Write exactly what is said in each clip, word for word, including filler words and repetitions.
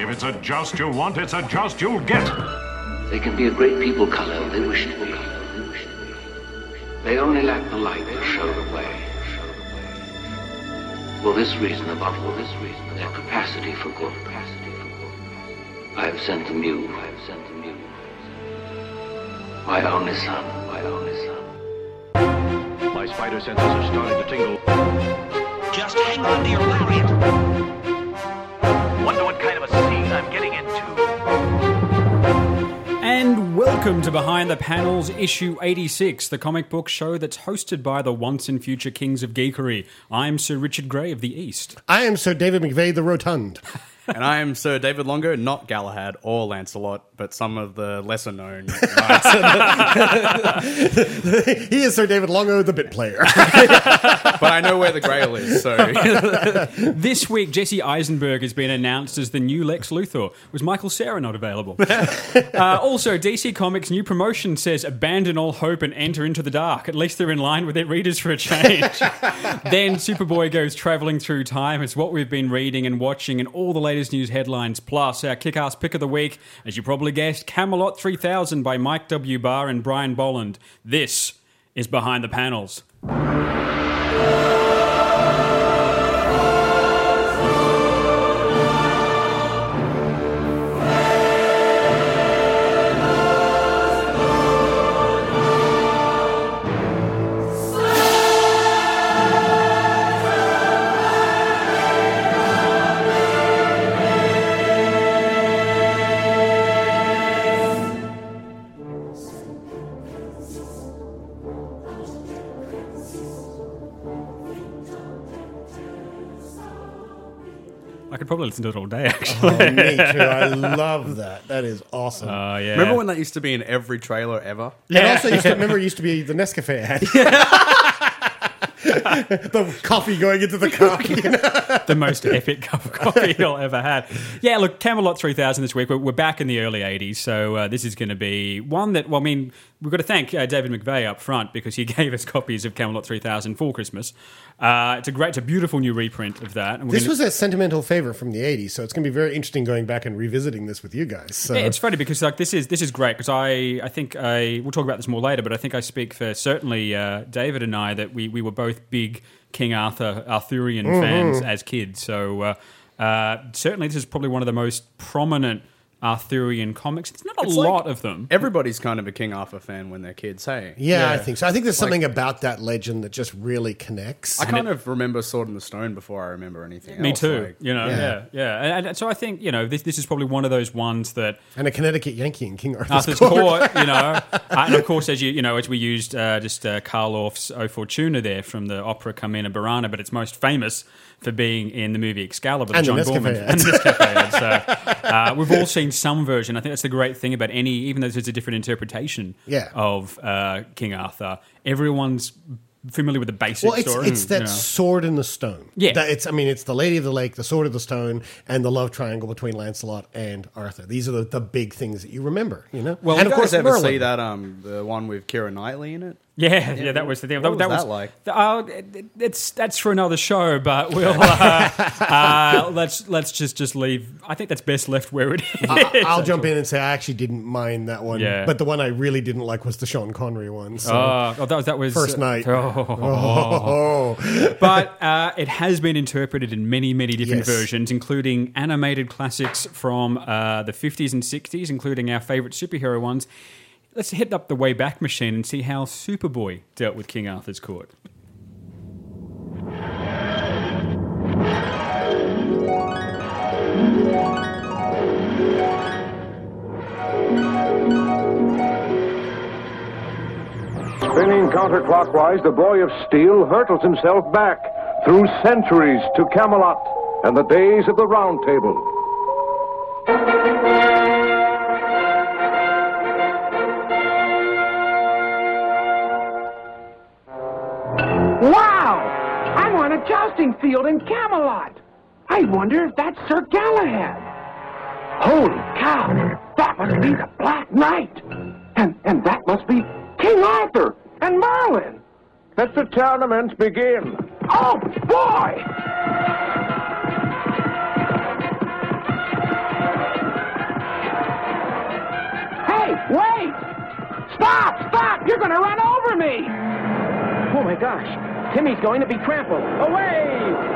If it's a joust you want, it's a joust you'll get. They can be a great people, Kal-El. They wish to be. They only lack the light to show the way. For this reason, above all this reason, their capacity for good. I have sent them you. I have sent them you. My only son. My only son. My spider senses are starting to tingle. Just hang on to your lariat. Wonder what kind of a scene I'm getting into. And welcome to Behind the Panels, issue eighty-six, the comic book show that's hosted by the once and future kings of geekery. I'm Sir Richard Grey of the East. I am Sir David McVeigh the Rotund. And I am Sir David Longo, not Galahad or Lancelot, but some of the lesser known. He is Sir David Longo, the bit player. But I know where the Grail is, so... This week, Jesse Eisenberg has been announced as the new Lex Luthor. Was Michael Cera not available? uh, also, D C Comics' new promotion says, abandon all hope and enter into the dark. At least they're in line with their readers for a change. Then Superboy goes travelling through time. It's what we've been reading and watching and all the latest news headlines, plus our kick-ass pick of the week, as you probably guessed, Camelot three thousand by Mike W. Barr and Brian Bolland. This is Behind the Panels. I could probably listen to it all day, actually. Oh, me too. I love that. That is awesome. Oh, yeah. Remember when that used to be in every trailer ever? Yeah. And also, used to, remember, it used to be the Nescafe ad. The coffee going into the cup. You know? The most epic cup of coffee you'll ever had. Yeah, look, Camelot three thousand this week. We're, we're back in the early eighties, so uh, this is going to be one that, well, I mean, we've got to thank uh, David McVeigh up front because he gave us copies of Camelot three thousand for Christmas. Uh, it's a great, it's a beautiful new reprint of that. And this gonna... was a sentimental favourite from the eighties, so it's going to be very interesting going back and revisiting this with you guys. So. Yeah, it's funny because like this is this is great because I I think I we'll talk about this more later, but I think I speak for certainly uh, David and I that we we were both big King Arthur Arthurian mm-hmm. fans as kids. So uh, uh, certainly this is probably one of the most prominent Arthurian comics. There's not a it's lot like of them. Everybody's kind of a King Arthur fan when they're kids, hey? Yeah, yeah. I think so. I think there's something like, about that legend that just really connects. I kind it, of remember Sword in the Stone before I remember anything Me else. too. Like, you know, yeah, yeah, yeah. And, and so I think, you know, this this is probably one of those ones that... And a Connecticut Yankee in King Arthur's, Arthur's Court. Court, you know. uh, and of course, as you you know, as we used uh, just uh, Karl Orff's O Fortuna there from the opera Carmina Burana, but it's most famous for being in the movie Excalibur, and John the Borman. Nescafe And the Nescafe ad. So uh, we've all seen some version. I think that's the great thing about any, even though there's a different interpretation yeah. of uh, King Arthur, everyone's familiar with the basic well, it's, story. it's that you know. sword in the stone. Yeah. That it's, I mean, it's the Lady of the Lake, the Sword of the Stone, and the love triangle between Lancelot and Arthur. These are the, the big things that you remember, you know? Well, and you of course, guys ever Merlin. see that, um, the one with Keira Knightley in it? Yeah, yeah, that was the thing. What that, was that that like? Uh, it, it's that's for another show, but we'll uh, uh, let's let's just, just leave. I think that's best left where it is. I, I'll jump in and say I actually didn't mind that one, Yeah. but the one I really didn't like was the Sean Connery one. So. Oh, oh, that was that was First Night. Oh. Oh. But uh, it has been interpreted in many, many different Yes. versions, including animated classics from uh, the fifties and sixties, including our favourite superhero ones. Let's hit up the Wayback Machine and see how Superboy dealt with King Arthur's court. Spinning counterclockwise, the boy of steel hurtles himself back through centuries to Camelot and the days of the Round Table. Wow! I'm on a jousting field in Camelot. I wonder if that's Sir Galahad. Holy cow! That must be the Black Knight. And and that must be King Arthur and Merlin. Let the tournament begin. Oh, boy! Stop! Stop! You're going to run over me! Oh, my gosh. Timmy's going to be trampled. Away!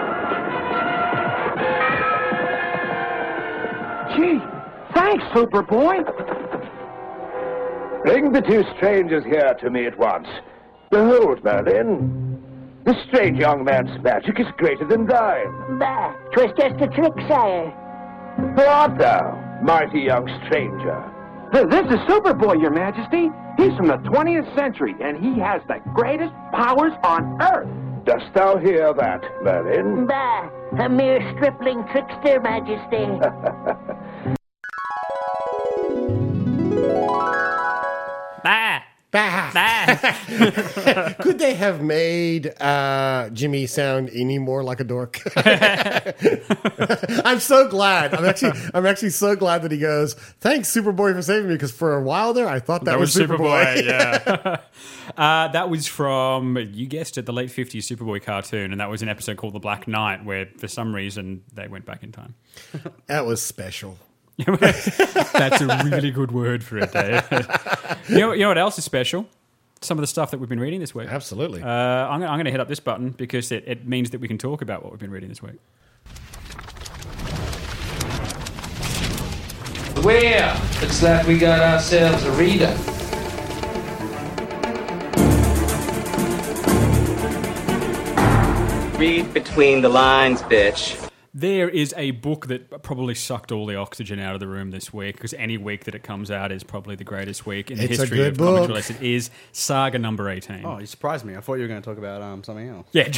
Gee, thanks, Superboy. Bring the two strangers here to me at once. Behold, Merlin. This strange young man's magic is greater than thine. Bah, 'twas just a trick, sire. Who art thou, mighty young stranger? Th- This is Superboy, Your Majesty. He's from the twentieth century, and he has the greatest powers on Earth. Dost thou hear that, Merlin? Bah, a mere stripling trickster, Majesty. Ah! Could they have made uh, Jimmy sound any more like a dork? I'm so glad. I'm actually, I'm actually so glad that he goes, "Thanks, Superboy, for saving me." Because for a while there, I thought that, That was, was Superboy. Superboy, yeah. uh, that was from, you guessed it, the late fifties Superboy cartoon, and that was an episode called The Black Knight, where for some reason they went back in time. That was special. That's a really good word for it, Dave. you, know, you know what else is special? Some of the stuff that we've been reading this week. Absolutely. Uh, I'm, I'm going to hit up this button because it, it means that we can talk about what we've been reading this week. Well, looks like we got ourselves a reader. Read between the lines, bitch. There is a book that probably sucked all the oxygen out of the room this week, because any week that it comes out is probably the greatest week in the It's a history good of comics book. release. It is Saga number eighteen. Oh, you surprised me. I thought you were going to talk about um, something else. Yeah.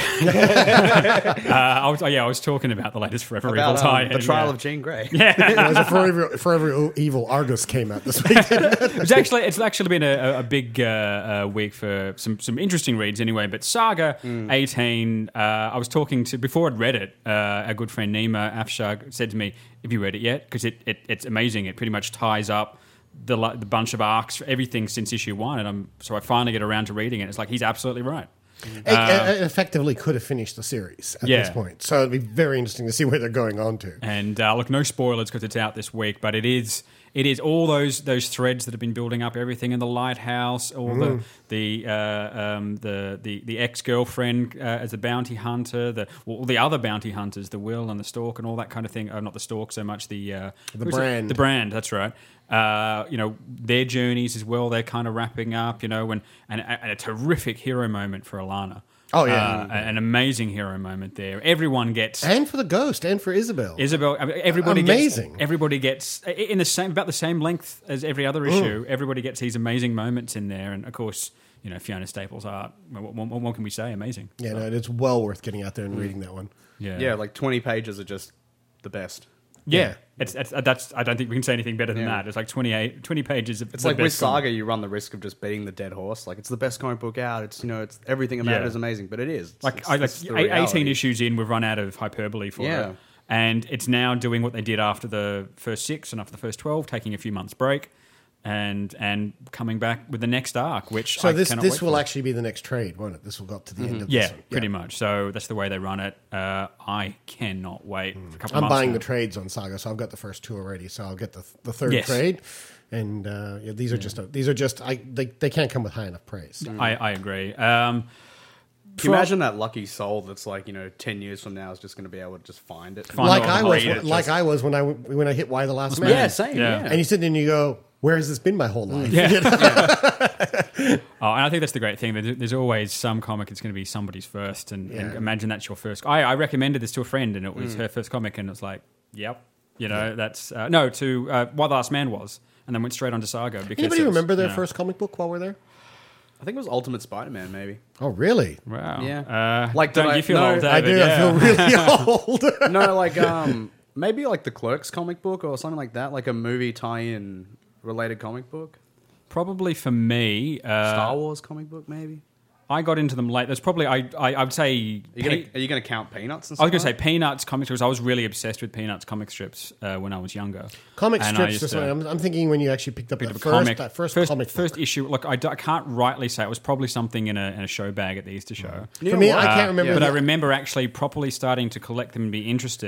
uh, I was, oh, yeah, I was talking about the latest Forever About, Evil tie um, the trial of Jean Grey. Yeah. It was a Forever, Forever Evil Argus came out this week. it's actually it's actually been a, a big uh, uh, week for some, some interesting reads anyway. But Saga eighteen, uh, I was talking to, before I'd read it, uh, our good friend Nima Afshar said to me, "Have you read it yet? Because it, it, it's amazing. It pretty much ties up the, the bunch of arcs, everything since issue one." And I'm so I finally get around to reading it. It's like, he's absolutely right. It, it effectively could have finished the series at Yeah. this point. So it'd be very interesting to see where they're going on to. And uh, look, no spoilers because it's out this week, but it is it is all those those threads that have been building up, everything in the lighthouse, all Mm. the the uh, um, the the, the ex girlfriend uh, as a bounty hunter, the all the other bounty hunters, the Will and the Stork and all that kind of thing. Uh, not the Stork so much, the uh, The who's it? Brand. the brand. That's right. Uh, you know, their journeys as well. They're kind of wrapping up. You know, and and, and a terrific hero moment for Alana. Oh, yeah. uh, an amazing hero moment there. Everyone gets. And for the Ghost, and for Isabel. Isabel, I mean, everybody Amazing. Gets, everybody gets in the same about the same length as every other issue. Everybody gets these amazing moments in there, and of course, you know, Fiona Staples' art. What, what, what can we say? Amazing. Yeah, no, it's well worth getting out there and reading that one. Yeah, Yeah, like twenty pages are just the best. yeah. It's, it's that's. I don't think we can say anything better than Yeah. that. It's like twenty-eight, twenty pages of. It's the like with best comic. Saga, you run the risk of just beating the dead horse. Like, it's the best comic book out. It's, you know, it's everything about Yeah. it is amazing, but it is. It's, Like, it's, I, like it's the eight- reality. eighteen issues in, we've run out of hyperbole for Yeah. it. And it's now doing what they did after the first six and after the first twelve, taking a few months break and and coming back with the next arc, which So I this cannot this wait will for. actually be the next trade, won't it? This will go up to the end of Yeah, this one. pretty much. So that's the way they run it. Uh, I cannot wait for a couple I'm of months buying now. the trades on Saga, so I've got the first two already. So I'll get the the third Yes. trade, and uh, yeah, these are just a, these are just I they, they can't come with high enough praise. I, I agree. Um, Can you imagine that lucky soul that's like, you know, ten years from now is just going to be able to just find it? Find like it I on was the read it, like just- I was when I when I hit Y the Last Man. Yeah, same. Yeah. Yeah. And you sit there and you go, where has this been my whole life? Yeah. You know? Oh, and I think that's the great thing. There's, there's always some comic that's going to be somebody's first, and, and Yeah. imagine that's your first. I, I recommended this to a friend, and it was her first comic, and it's like, yep, you know, that's uh, no to uh, Why the Last Man was, and then went straight on to Saga. Because Anybody it's, remember their you know, first comic book while we're there? I think it was Ultimate Spider-Man, maybe. Oh, really? Wow. Yeah. Uh, Like, don't did I- you feel no, old, I David? do. Yeah. I feel really old. No, like, um, maybe like the Clerks comic book or something like that, like a movie tie-in related comic book. Probably for me, uh, Star Wars comic book, maybe. I got into them late. There's probably I I, I would say. Are you gonna, Pe- are you gonna count Peanuts and I stuff? was going to say like Peanuts comic strips. I was really obsessed with Peanuts comic strips uh, when I was younger. Comic And I strips. used This to- one. I'm, I'm thinking when you actually picked up picked that up a first, comic, that first, first comic first book. issue. Look, I, d- I can't rightly say it was probably something in a, in a show bag at the Easter show. For me, I Uh, can't remember. But the- I remember actually properly starting to collect them and be interested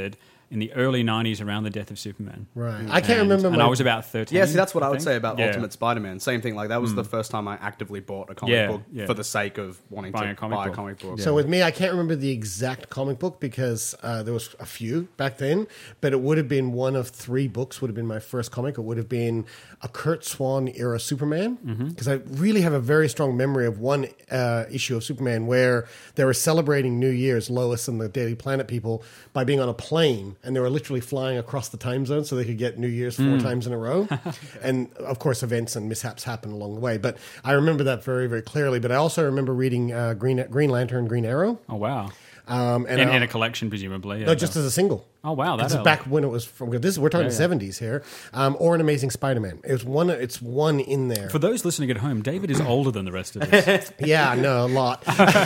in the early nineties around the death of Superman. Right. I can't And- remember And my- I was about thirteen. Yeah, see, that's what I, would think. say about Yeah. Ultimate Spider-Man. Same thing. Like that was Mm. the first time I actively bought a comic Yeah, book yeah. for the sake of wanting Buying to a comic buy book. a comic book. So with me, I can't remember the exact comic book because uh, there was a few back then, but it would have been one of three books. Would have been my first comic. It would have been a Kurt Swan era Superman because I really have a very strong memory of one uh, issue of Superman where they were celebrating New Year's, Lois and the Daily Planet people, by being on a plane, and they were literally flying across the time zone so they could get New Year's four Mm. times in a row. And of course, events and mishaps happen along the way. But I remember that very, very clearly. But I also remember reading uh, Green Green Lantern, Green Arrow. Oh, wow. Um, and in, I- in a collection, presumably. Yeah, no, just as a single. Oh, wow. This That's is back when it was from. This we're talking Yeah, yeah. seventies here, um, or an Amazing Spider-Man. It was one. It's one in there. For those listening at home, David is older than the rest of us. Yeah, no, a lot.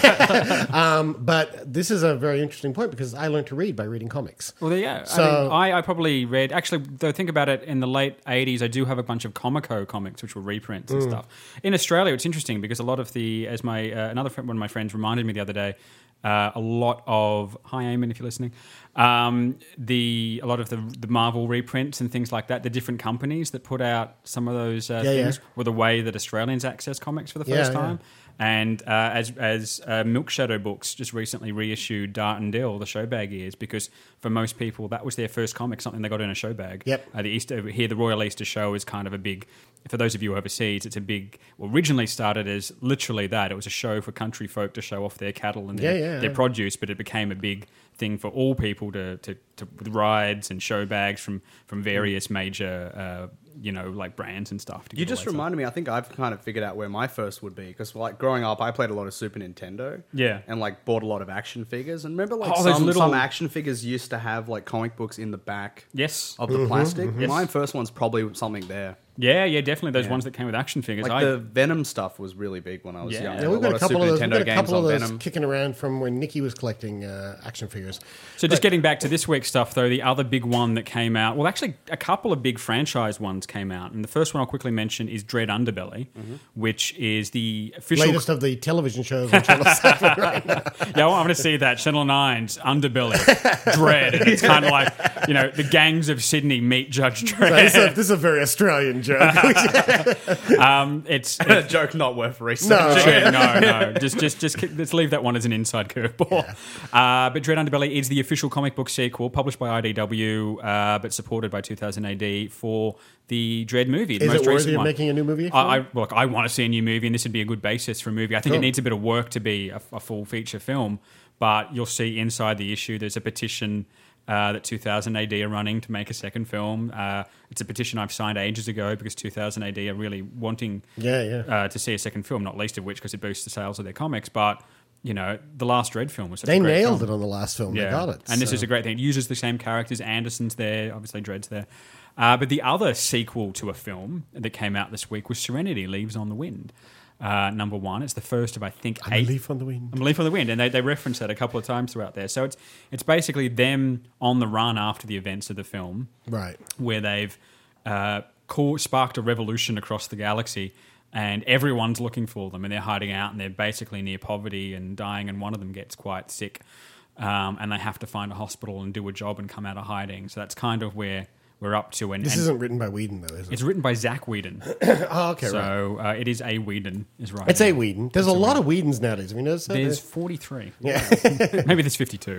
um, but this is a very interesting point because I learned to read by reading comics. Well, there you go. So I, mean, I, I probably read, actually, though, think about it, in the late eighties, I do have a bunch of Comico comics, which were reprints and Mm. stuff. In Australia, it's interesting because a lot of the, as my, uh, another friend, one of my friends reminded me the other day, uh, a lot of, hi Eamon if you're listening, um, the a lot of the, the Marvel reprints and things like that, the different companies that put out some of those uh, Yeah, things yeah. were the way that Australians access comics for the Yeah, first yeah. time. And uh, as as uh, Milk Shadow Books just recently reissued Dart and Dill, the show bag ears, because for most people that was their first comic, something they got in a show bag. Yep. Uh, the Easter here, the Royal Easter Show is kind of a big. For those of you overseas, it's a big. Well, originally started as literally that. It was a show for country folk to show off their cattle and their, Yeah, yeah, their yeah. produce, but it became a big thing for all people to to, to with rides and show bags from from various major. Uh, you know, like brands and stuff. To You give just away stuff. reminded me. I think I've kind of figured out where my first would be because, like, growing up, I played a lot of Super Nintendo. Yeah. and like bought a lot of action figures. And remember, like, Oh, those some, little- some action figures used to have like comic books in the back. Yes. of the Mhm, plastic. mhm. Yes. My first one's probably something there. Yeah, yeah, definitely. Those Yeah. ones that came with action figures. Like I, the Venom stuff was really big when I was Yeah. young. Yeah, we've got a lot couple Super of those. We've Nintendo got a games couple of on those Venom. kicking around from when Nikki was collecting uh, action figures. So just getting back to this week's stuff, though, the other big one that came out, well, actually, a couple of big franchise ones came out. And the first one I'll quickly mention is Dread Underbelly, which is the official... Latest of the television shows on Channel seven right now. Yeah, well, I'm going to see that. Channel nine's Underbelly, Dread. And it's kind of like, you know, the gangs of Sydney meet Judge Dredd. So this, is a, this is a very Australian joke. um, it's, A it's joke not worth No. researching. Yeah, no, no. Just, just, just keep- let's leave that one as an inside curveball. Uh, but Dread Underbelly is the official comic book sequel, published by I D W, uh, but supported by two thousand A D for the Dread movie. The Is most it worthy recent of one. making a new movie? for I, I it? look. I want to see a new movie, and this would be a good basis for a movie. I think Cool. it needs a bit of work to be a, a full feature film, but you'll see inside the issue there's a petition. Uh, that two thousand A D are running to make a second film. Uh, it's a petition I've signed ages ago because two thousand A D are really wanting Yeah, yeah. Uh, to see a second film, not least of which because it boosts the sales of their comics. But, you know, the last Dread film was such They a great nailed film. it on the last film. They got it. And this so. is a great thing. It uses the same characters. Anderson's there, obviously Dread's there. Uh, but the other sequel to a film that came out this week was Serenity, Leaves on the Wind. Uh, number one. It's the first of, I think, I'm a eight. leaf on the wind. I'm a leaf on the wind. And they, they reference that a couple of times throughout there. So it's it's basically them on the run after the events of the film. Right. Where they've uh, caught, sparked a revolution across the galaxy and everyone's looking for them and they're hiding out and they're basically near poverty and dying and one of them gets quite sick um, and they have to find a hospital and do a job and come out of hiding. So that's kind of where we're up to. And, This and isn't written by Whedon, though, is it? it's written by Zach Whedon. Oh, okay, right. So uh, it is a Whedon, is right. It's a Whedon. There's a lot of Whedons nowadays. Have you noticed that? There's forty-three. Yeah. Maybe there's fifty-two.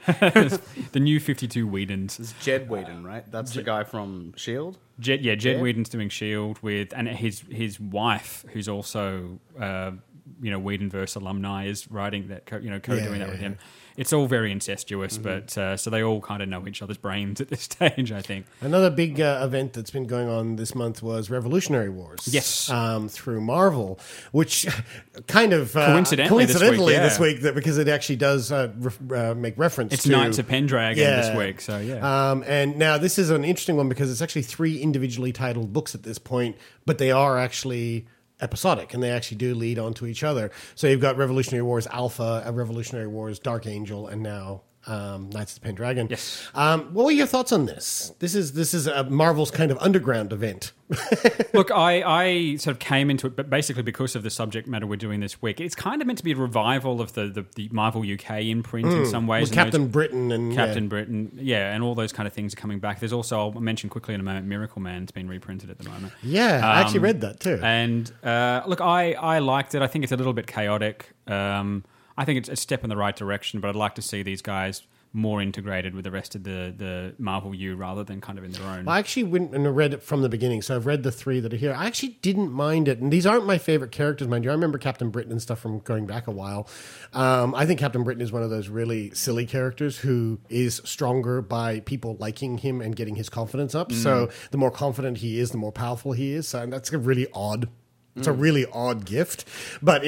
The new fifty-two Whedons. It's Jed Whedon, right? That's the guy from S H I E L D? Jed, yeah, Jed Yeah. Whedon's doing S H I E L D with, and his his wife, who's also uh, you know Whedonverse alumni, is writing that, co- you know, co-doing Yeah, that yeah, with yeah. him. It's all very incestuous, Mm-hmm. but uh, so they all kind of know each other's brains at this stage, I think. Another big uh, event that's been going on this month was Revolutionary Wars. Yes. Um, through Marvel, which kind of uh, Coincidentally this week, coincidentally yeah. this week, that because it actually does uh, ref, uh, make reference It's to Knights of Pendragon this week, so yeah. Um, and now this is an interesting one because it's actually three individually titled books at this point, but they are actually episodic and they actually do lead on to each other. So you've got Revolutionary Wars Alpha, uh, Revolutionary Wars Dark Angel, and now um, Knights of the Pendragon. Yes. Um, what were your thoughts on this? This is this is a Marvel's kind of underground event. Look, I, I sort of came into it, but basically because of the subject matter we're doing this week, it's kind of meant to be a revival of the, the, the Marvel U K imprint in some ways. With and Captain those- Britain and Captain yeah. Britain, yeah, and all those kind of things are coming back. There's also, I'll mention quickly in a moment, Miracle Man's been reprinted at the moment. Yeah, I actually Um, read that too. And uh, look, I, I liked it. I think it's a little bit chaotic. Um, I think it's a step in the right direction, but I'd like to see these guys more integrated with the rest of the, the Marvel U rather than kind of in their own. I actually went and read it from the beginning, so I've read the three that are here. I actually didn't mind it, and these aren't my favorite characters, mind you. I remember Captain Britain and stuff from going back a while. Um, I think Captain Britain is one of those really silly characters who is stronger by people liking him and getting his confidence up. Mm. So the more confident he is, the more powerful he is. So, and that's a really odd It's a really odd gift, but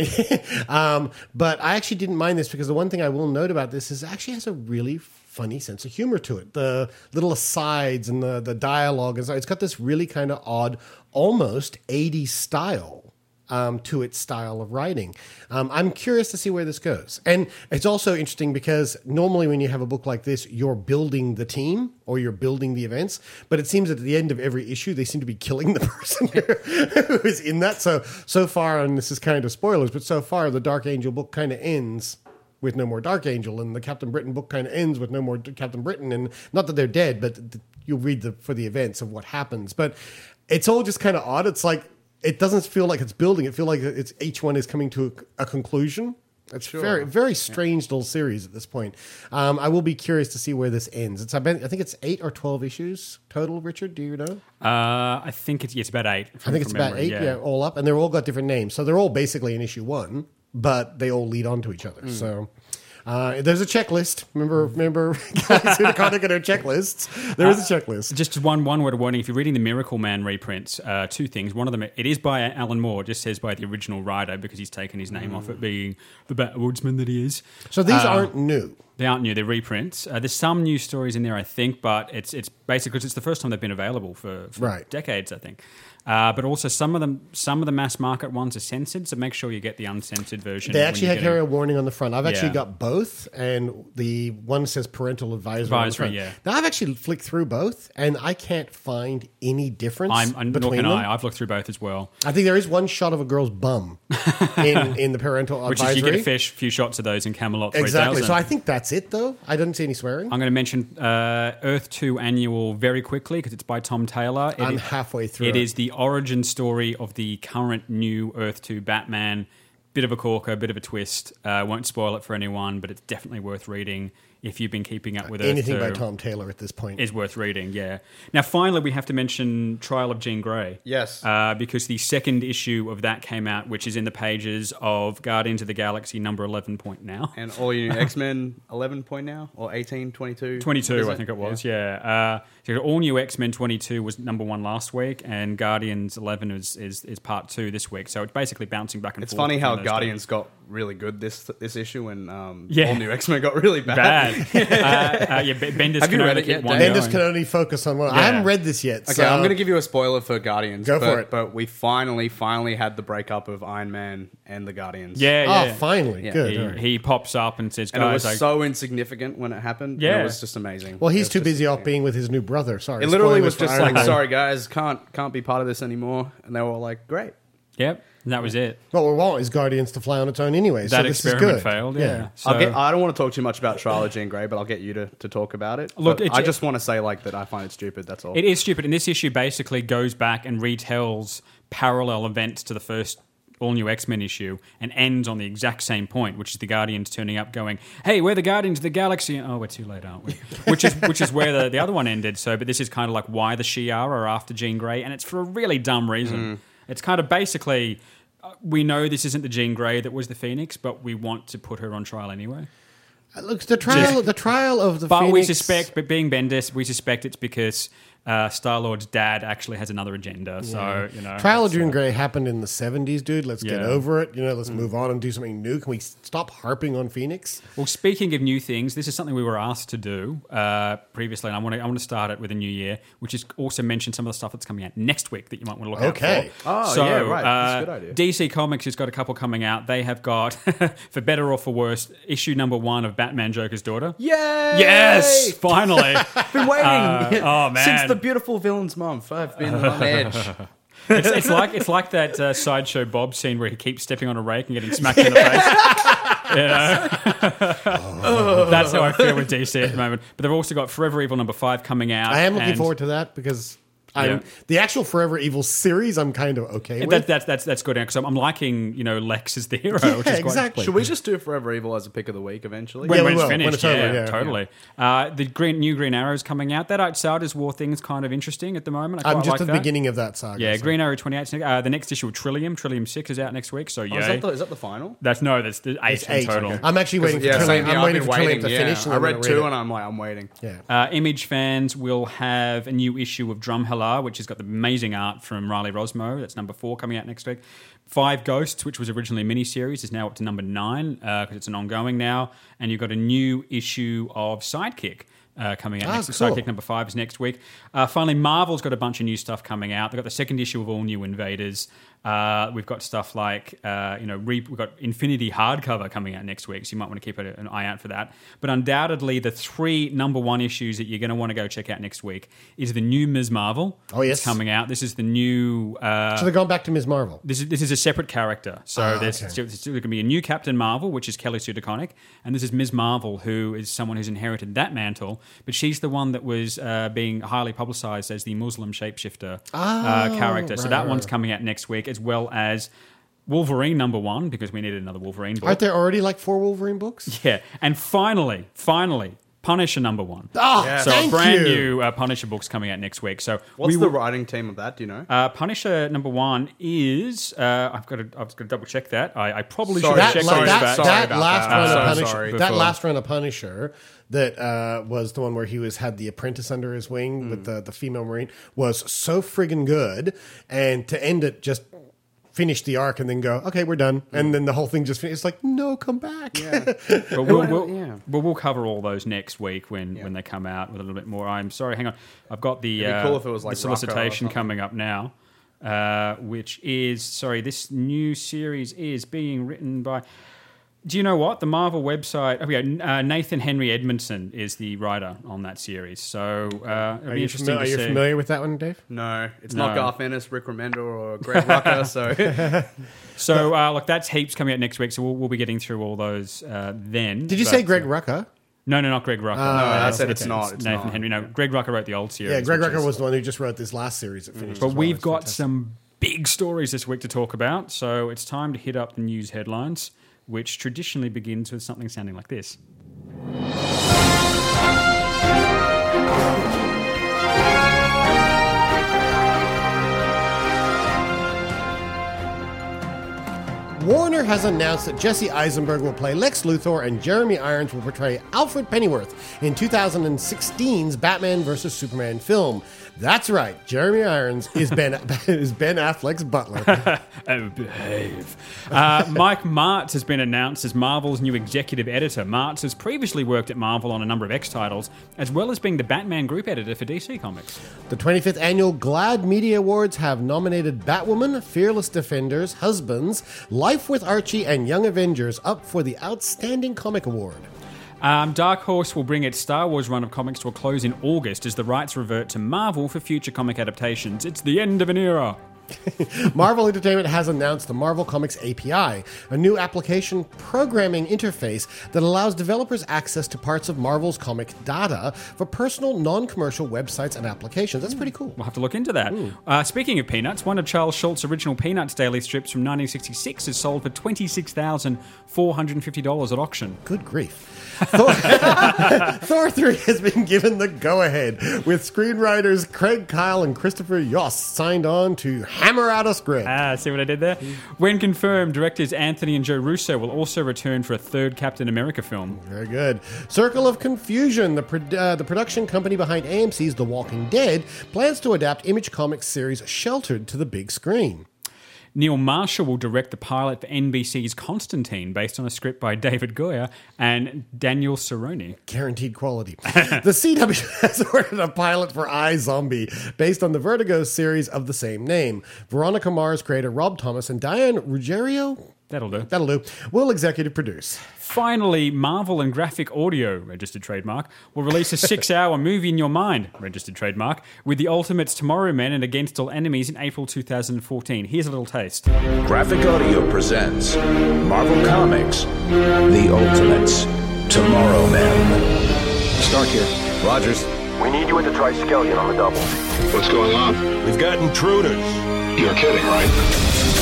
um, but I actually didn't mind this because the one thing I will note about this is it actually has a really funny sense of humor to it. The little asides and the the dialogue, and so it's got this really kind of odd, almost eighties style um, to its style of writing. Um, I'm curious to see where this goes, and it's also interesting because normally when you have a book like this, you're building the team or you're building the events, but it seems that at the end of every issue, they seem to be killing the person who is in that. So, so far, and this is kind of spoilers, but so far the Dark Angel book kind of ends with no more Dark Angel, and the Captain Britain book kind of ends with no more Captain Britain. And not that they're dead, but th- you'll read the for the events of what happens. But it's all just kind of odd. It's like, it doesn't feel like it's building. It feels like it's each one is coming to a, a conclusion. It's Sure. very, very strange little series at this point. Um, I will be curious to see where this ends. It's I, bet, I think it's eight or twelve issues total. Richard, do you know? Uh, I think it's, yeah, it's about eight. I from- think it's from about memory, eight, yeah. all up, and they're all got different names. So they're all basically in issue one, but they all lead on to each other. So uh, there's a checklist. Remember, remember, guys who are conducting their checklists. There is a checklist. Just one one word of warning: if you're reading the Miracle Man reprints, uh, two things. One of them, it is by Alan Moore. It just says by the original writer because he's taken his name off it, being the backwoodsman that he is. So these Uh, aren't new. They aren't new. They're reprints. Uh, there's some new stories in there, I think, but it's it's basically it's the first time they've been available for, for Right. decades, I think. Uh, but also some of them, some of the mass market ones are censored, so make sure you get the uncensored version. They when actually you had get carry it. a warning on the front. I've actually Yeah. got both, and the one says parental advisory. Advisory, on the yeah. front. Now I've actually flicked through both, and I can't find any difference I'm, I'm nor between can them. I. I've looked through both as well. I think there is one shot of a girl's bum in, in the parental Which advisory. is you get a fish, few shots of those in Camelot. Exactly. three thousand. So I think that's it, though. I didn't see any swearing. I'm going to mention uh, Earth two Annual very quickly because it's by Tom Taylor. It I'm is- halfway through It it. is the origin story of the current new Earth two Batman. Bit of a corker, bit of a twist. Uh, won't spoil it for anyone, but it's definitely worth reading if you've been keeping up with Anything Earth by two. Tom Taylor at this point. Is worth reading, yeah. Now, finally, we have to mention Trial of Jean Grey. Yes. Uh, because the second issue of that came out, which is in the pages of Guardians of the Galaxy number eleven point now. And all you X-Men eleven point now? Or eighteen, twenty-two? twenty-two, Is I think it was, yeah. Uh, so all new X-Men twenty-two was number one last week, and Guardians eleven is, is, is part two this week. So it's basically bouncing back and It's forth. funny how between those Guardians got really good this this issue, and um, Yeah. all new X-Men got really bad. Bad. uh, uh, yeah, B- Bendis Have you can read only it keep yet, one Dave? Bendis going. can only focus on one. I Yeah. haven't read this yet. Okay, so I'm going to give you a spoiler for Guardians. Go but, for it. But we finally, finally had the breakup of Iron Man and the Guardians. Yeah, Oh, yeah. finally. Yeah. Good. He, all right. he pops up and says, And it was guys, I, so insignificant when it happened. Yeah. It was just amazing. Well, It he's was too just busy off amazing. being with his new brother. Sorry. It literally Spoilers was for just Iron like, Man. sorry guys, can't can't be part of this anymore. And they were all like, great. yep, and that was it. What we want is Guardians to fly on its own anyway. so That this experiment is good. failed, yeah. So, I'll get, I don't want to talk too much about Trial of Jean Grey, but I'll get you to, to talk about it. Look, But it's- I just want to say like that I find it stupid, that's all. it is stupid, and this issue basically goes back and retells parallel events to the first all-new X-Men issue and ends on the exact same point, which is the Guardians turning up going, hey, we're the Guardians of the Galaxy. Oh, we're too late, aren't we? which is which is where the, the other one ended. So, but this is kind of like why the Shi'ar are after Jean Grey, and it's for a really dumb reason. It's kind of basically, uh, we know this isn't the Jean Grey that was the Phoenix, but we want to put her on trial anyway. Uh, Look, the trial, the trial of the But we Phoenix- suspect, but being Bendis, we suspect it's because uh, Star-Lord's dad actually has another agenda. So, Yeah. you know. Trial of it's, Jean uh, Grey happened in the seventies, dude. Let's get Yeah. over it. You know, let's Mm. move on and do something new. Can we stop harping on Phoenix? Well, speaking of new things, this is something we were asked to do uh, previously, and I want to I want to start it with a new year, which is also mention some of the stuff that's coming out next week that you might want to look Okay. out for. Oh, so, yeah, right. That's a uh, good idea. D C Comics has got a couple coming out. They have got, for better or for worse, issue number one of Batman Joker's Daughter. Yay! Yes, finally. Been waiting. Uh, oh man, Since the Beautiful Villains Month, I've been on edge. it's, it's like it's like that uh, sideshow Bob scene where he keeps stepping on a rake and getting smacked in the face. You know? That's how I feel with D C at the moment. But they've also got Forever Evil number five coming out. I am looking and forward to that because I'm, Yeah. the actual Forever Evil series I'm kind of okay with. That, that's that's that's good because I'm, I'm liking you know Lex as the hero, Yeah, which is quite exactly. Should we just do Forever Evil as a pick of the week eventually? When, Yeah, when we it's will. When finished, it's over, yeah, yeah, totally. Uh, the green, new Green Arrow's coming out. That Outsiders War thing is kind of interesting at the moment. I I'm quite just like at the that. beginning of that saga. Yeah, so. Green Arrow twenty-eight. Uh, the next issue of Trillium, Trillium six is out next week. So yeah, Oh, is, that the, is that the final? that's no, that's the eight It's in eight. total. Okay. I'm actually waiting for Yeah, Trillium. same here. I'm I've waiting been for Trillium waiting. to Yeah. finish. and I then read I'll two it. and I'm like, I'm waiting. Yeah. Uh, Image fans will have a new issue of Drumheller, which has got the amazing art from Riley Rosmo. That's number four coming out next week. Five Ghosts, which was originally a miniseries, is now up to number nine because uh, it's an ongoing now. And you've got a new issue of Sidekick. Uh, coming out Ah, next cool. Sidekick number five is next week. Uh, finally, Marvel's got a bunch of new stuff coming out. They've got the second issue of All New Invaders. Uh, we've got stuff like, uh, you know, re- we've got Infinity hardcover coming out next week, so you might want to keep a- an eye out for that. But undoubtedly, the three number one issues that you're going to want to go check out next week is the new Miz Marvel. Oh, yes. It's coming out. This is the new... Uh, So they're going back to Miz Marvel. this is this is a separate character. So Ah, there's, okay. so there's going to be a new Captain Marvel, which is Kelly Sue DeConnick, and this is Miz Marvel, who is someone who's inherited that mantle, but she's the one that was uh, being highly publicized as the Muslim shapeshifter uh, Oh, character. So right, that right, one's right. coming out next week, as well as Wolverine number one, because we needed another Wolverine book. Aren't there already like four Wolverine books? Yeah, and finally, finally, Punisher number one. Oh, Yeah. So thank a brand you. new uh, Punisher book's coming out next week. So What's we the will- writing team of that? Do you know? uh, Punisher number one is uh, I've got to I've got to double check that. I, I probably Sorry, should have That, checked la- sorry those that, back. sorry that about last that. run I'm of so Punisher, sorry. that Before. last run of Punisher, that uh, was the one where he was had the apprentice under his wing with the, the female marine, was so friggin' good, and to end it just finish the arc and then go, okay, we're done, and then the whole thing just finished. It's like, no, come back. But we'll, we'll, Yeah. but we'll cover all those next week when, when they come out with a little bit more. I'm sorry, hang on. I've got the, It'd be uh, cool if it was like the Rocco or solicitation something. coming up now, uh, which is, sorry, this new series is being written by... Do you know what? The Marvel website... Oh, yeah, uh, Nathan Henry Edmondson is the writer on that series. So uh, it'll Are be you, interesting fami- are to you see. familiar with that one, Dave? No, it's No. not Garth Ennis, Rick Remender, or Greg Rucka. So So, uh, look, that's heaps coming out next week, so we'll, we'll be getting through all those uh, then. Did you But, say Greg uh, Rucka? No, no, not Greg Rucka. Ah, no, I okay. said it's not. It's Nathan not. Henry. No, Greg Rucka wrote the old series. Yeah, Greg which Rucka is- was the one who just wrote this last series that finished. But as well. we've It's got fantastic. some big stories this week to talk about, so it's time to hit up the news headlines, which traditionally begins with something sounding like this. Warner has announced that Jesse Eisenberg will play Lex Luthor and Jeremy Irons will portray Alfred Pennyworth in two thousand sixteen's Batman versus Superman film. That's right, Jeremy Irons is Ben is Ben Affleck's butler. Oh, behave. Uh, Mike Martz has been announced as Marvel's new executive editor. Martz has previously worked at Marvel on a number of X titles, as well as being the Batman group editor for D C Comics. The twenty-fifth annual GLAAD Media Awards have nominated Batwoman, Fearless Defenders, Husbands, Life with Archie, and Young Avengers up for the Outstanding Comic Award. Um, Dark Horse will bring its Star Wars run of comics to a close in August as the rights revert to Marvel for future comic adaptations. It's the end of an era. Marvel Entertainment has announced the Marvel Comics A P I, a new application programming interface that allows developers access to parts of Marvel's comic data for personal, non-commercial websites and applications. That's pretty cool. We'll have to look into that. Uh, speaking of Peanuts, one of Charles Schultz's original Peanuts daily strips from nineteen sixty-six is sold for twenty-six thousand four hundred fifty dollars at auction. Good grief. Thor, Thor three has been given the go-ahead, with screenwriters Craig Kyle and Christopher Yost signed on to hammer out a script. Ah, see what I did there? When confirmed, directors Anthony and Joe Russo will also return for a third Captain America film. Very good. Circle of Confusion, the pro- uh, the production company behind A M C's The Walking Dead, plans to adapt Image Comics series Sheltered to the big screen. Neil Marshall will direct the pilot for N B C's Constantine, based on a script by David Goyer and Daniel Cerrone. Guaranteed quality. The C W has ordered a pilot for iZombie, based on the Vertigo series of the same name. Veronica Mars creator Rob Thomas and Diane Ruggiero, That'll do. that'll do, will executive produce. Finally, Marvel and Graphic Audio, registered trademark, will release a six-hour movie in your mind, registered trademark, with the Ultimates Tomorrow Men and Against All Enemies in April two thousand fourteen. Here's a little taste. Graphic Audio presents Marvel Comics, The Ultimates, Tomorrow Men. Stark here. Rogers. We need you in the Triskelion on the double. What's going on? We've got intruders. You're kidding, right?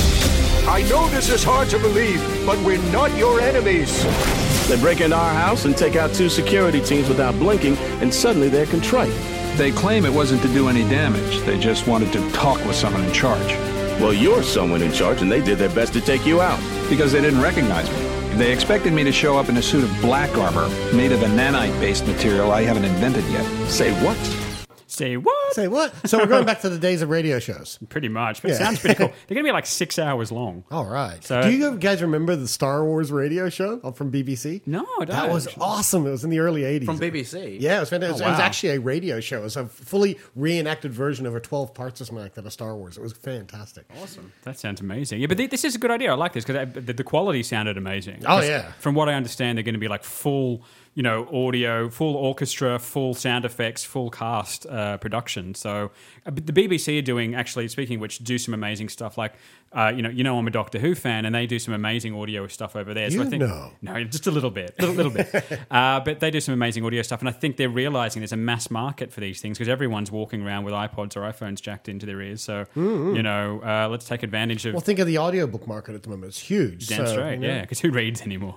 I know this is hard to believe, but we're not your enemies. They break into our house and take out two security teams without blinking, and suddenly they're contrite. They claim it wasn't to do any damage. They just wanted to talk with someone in charge. Well, you're someone in charge, and they did their best to take you out. Because they didn't recognize me. They expected me to show up in a suit of black armor made of a nanite-based material I haven't invented yet. Say what? Say what? Say what? So we're going back to the days of radio shows. Pretty much, but it Yeah. sounds pretty cool. They're going to be like six hours long. All right. So- Do you guys remember the Star Wars radio show from B B C? No, I don't. That was awesome. It was in the early eighties. From B B C? Yeah, it was fantastic. Oh, It was wow. actually a radio show. It was a fully reenacted version of a twelve parts or something like that of Star Wars. It was fantastic. Awesome. That sounds amazing. Yeah, but th- this is a good idea. I like this because the, the quality sounded amazing. Oh, 'Cause yeah. From what I understand, they're going to be like full, you know, audio, full orchestra, full sound effects, full cast uh, production. So uh, but the B B C are doing, actually, speaking of which, do some amazing stuff. Like, uh, you know, you know, I'm a Doctor Who fan, and they do some amazing audio stuff over there. You so I think, know. No, just a little bit, little, little bit. Uh, but they do some amazing audio stuff, and I think they're realizing there's a mass market for these things because everyone's walking around with iPods or iPhones jacked into their ears. So, Mm-hmm. you know, uh, let's take advantage of. Well, think of the audiobook market at the moment. It's huge. Damn so, straight, you know. yeah, because who reads anymore?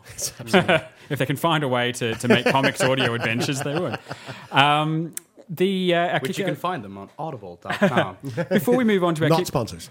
If they can find a way to, to make comics audio adventures, they would. Um, the uh, Which you kick- can find them on audible dot com. Before we move on to our Not kick- sponsors.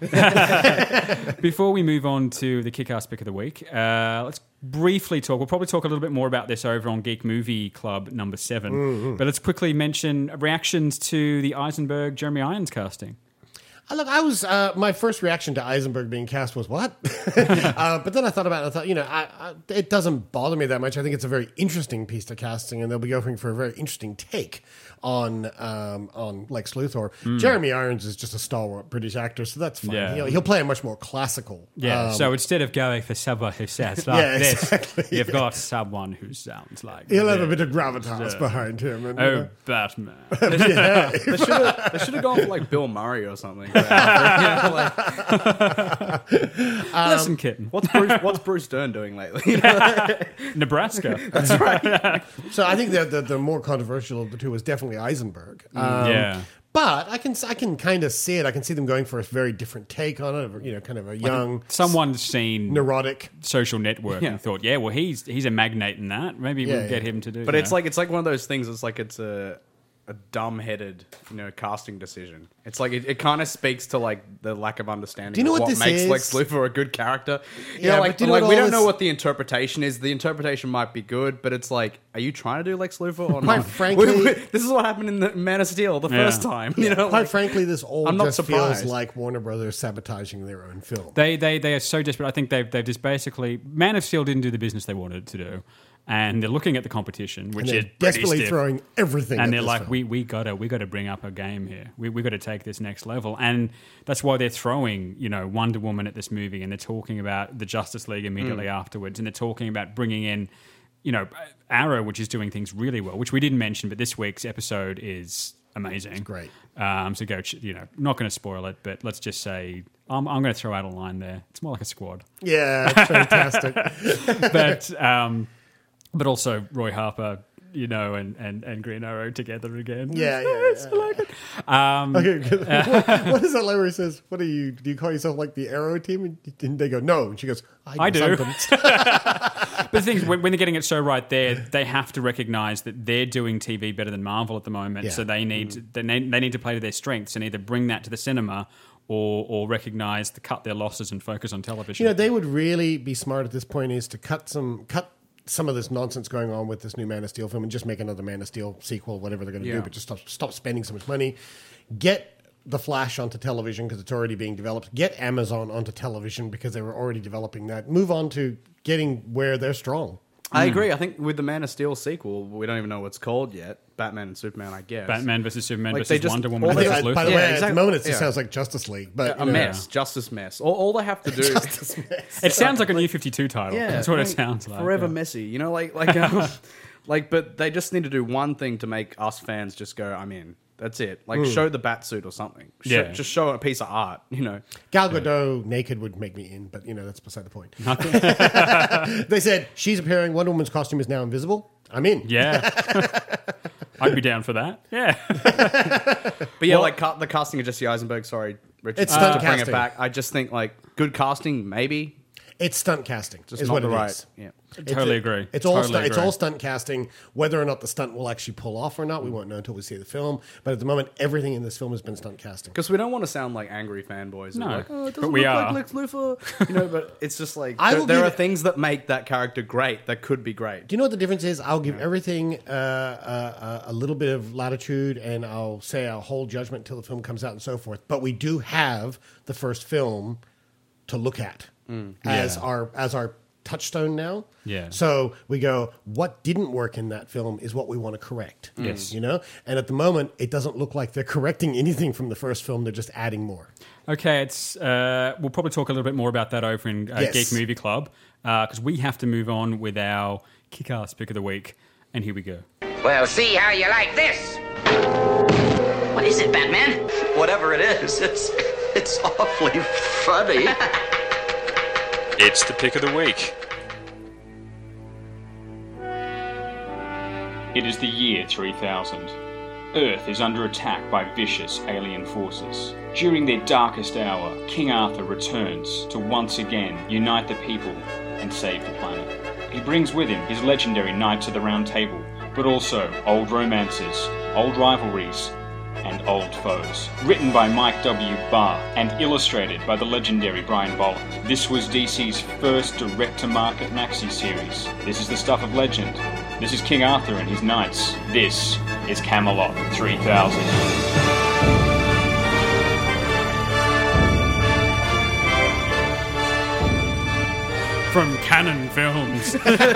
Before we move on to the Kick-Ass Pick of the Week, uh, let's briefly talk. We'll probably talk a little bit more about this over on Geek Movie Club number seven. Mm-hmm. But let's quickly mention reactions to the Eisenberg Jeremy Irons casting. Uh, Look, I was uh, my first reaction to Eisenberg being cast was what, uh, but then I thought about it. I thought, you know, I, I, it doesn't bother me that much. I think it's a very interesting piece of casting, and they'll be going for a very interesting take on um, on Lex Luthor. Mm. Jeremy Irons is just a stalwart British actor, so that's fine. Yeah. He'll, he'll play a much more classical. Yeah, um, so instead of going for someone who sounds like Yeah, this, exactly, you've yeah. got someone who sounds like he'll have a this. bit of gravitas Yeah. behind him. And, you Oh, know. Batman. Yeah. They should have they should have gone for like Bill Murray or something. Listen, kitten. What's Bruce, what's Bruce Dern doing lately? Nebraska. That's right. So I think the, the the more controversial of the two was definitely Eisenberg. Um, Yeah. But I can I can kind of see it. I can see them going for a very different take on it. You know, kind of a young, Someone's seen neurotic Social Network Yeah. and thought, yeah, well, he's he's a magnate in that. Maybe Yeah, we'll get yeah. him to do. But that. it's like it's like one of those things. It's like it's a a dumb-headed, you know, casting decision. It's like it, it kind of speaks to like the lack of understanding. Do you know of what what this makes is? Lex Luthor a good character? You Yeah, know, but like, do you know like what we all don't know this- what the interpretation is. The interpretation might be good, but it's like, are you trying to do Lex Luthor or Quite not? frankly- We- we- this is what happened in the Man of Steel the Yeah. first time. You know, Quite like, frankly, this all I'm not just surprised. feels like Warner Brothers sabotaging their own film. They, they they are so desperate. I think they've they've just basically Man of Steel didn't do the business they wanted it to do, and they're looking at the competition, which And they're is pretty desperately stiff. throwing everything And at they're this like, film. we we gotta we gotta bring up a game here. We we gotta take this next level, and that's why they're throwing you know Wonder Woman at this movie, and they're talking about the Justice League immediately Mm. afterwards, and they're talking about bringing in. You know, Arrow, which is doing things really well, which we didn't mention, but this week's episode is amazing. It's great. Um, so go, ch- you know, not going to spoil it, but let's just say I'm, I'm going to throw out a line there. It's more like a squad. Yeah, it's fantastic. but um, but also Roy Harper, you know, and, and, and Green Arrow together again. Yeah, It's yeah, nice. I like it. Um, Okay, good. what, what is that line where he says, what do you, do you call yourself like the Arrow team? And, and they go, no. And she goes, I, I do. sometimes." But the thing is, when, when they're getting it so right there, they have to recognise that they're doing T V better than Marvel at the moment. Yeah. So they need, to, they need they need to play to their strengths and either bring that to the cinema or or recognize to cut their losses and focus on television. You know, they would really be smart at this point is to cut some cut some of this nonsense going on with this new Man of Steel film and just make another Man of Steel sequel, whatever they're going to Yeah. do, but just stop, stop spending so much money. Get The Flash onto television because it's already being developed. Get Amazon onto television because they were already developing that. Move on to getting where they're strong. I agree. I think with the Man of Steel sequel, we don't even know what it's called yet. Batman and Superman, I guess. Batman versus Superman Like, they versus just- Wonder Woman all they- versus I- Luthor. by the Yeah, way, at exactly. the moment, it Yeah. just sounds like Justice League. But a you know, mess, Justice Mess. All, all they have to do, Justice Mess. It sounds like a New fifty-two title. yeah, That's what it like, sounds like. Forever yeah. messy, you know, like like um, like. But they just need to do one thing to make us fans just go, "I'm in." That's it. Like Mm. show the bat suit or something. Sh- Yeah. just show a piece of art. You know, Gal Gadot naked would make me in, but you know that's beside the point. They said she's appearing. Wonder Woman's costume is now invisible. I'm in. Yeah. I'd be down for that. Yeah. but yeah, Well- like ca- the casting of Jesse Eisenberg. Sorry, Richard, It's to stunt bring it casting. back. I just think like good casting, maybe. It's stunt casting. Just is not what the it right- is. yeah. It's Totally a- agree. It's all Totally stunt, it's agree. all stunt casting. Whether or not the stunt will actually pull off or not, we won't know until we see the film. But at the moment, everything in this film has been stunt casting. Because we don't want to sound like angry fanboys. No, like, oh, it but doesn't we look are. like Lex Luthor. You know, but it's just like I there, will there give are it- things that make that character great that could be great. Do you know what the difference is? I'll give everything uh, uh, a little bit of latitude, and I'll say I'll hold judgment till the film comes out and so forth. But we do have the first film to look at as Yeah. our as our touchstone now. Yeah. So we go, what didn't work in that film is what we want to correct. Yes. You know? And at the moment, it doesn't look like they're correcting anything from the first film. They're just adding more. Okay, it's uh, we'll probably talk a little bit more about that over in uh, Yes. Geek Movie Club because we have to move on with our kick-ass pick of the week. And here we go. Well, see how you like this. What is it, Batman? Whatever it is, it's it's awfully funny. It's the pick of the week. It is the year three thousand. Earth is under attack by vicious alien forces. During their darkest hour, King Arthur returns to once again unite the people and save the planet. He brings with him his legendary Knights of the Round Table, but also old romances, old rivalries, and old foes. Written by Mike W. Barr and illustrated by the legendary Brian Bolland. This was D C's first direct-to-market maxi series. This is the stuff of legend. This is King Arthur and his knights. This is Camelot three thousand. From Canon Films.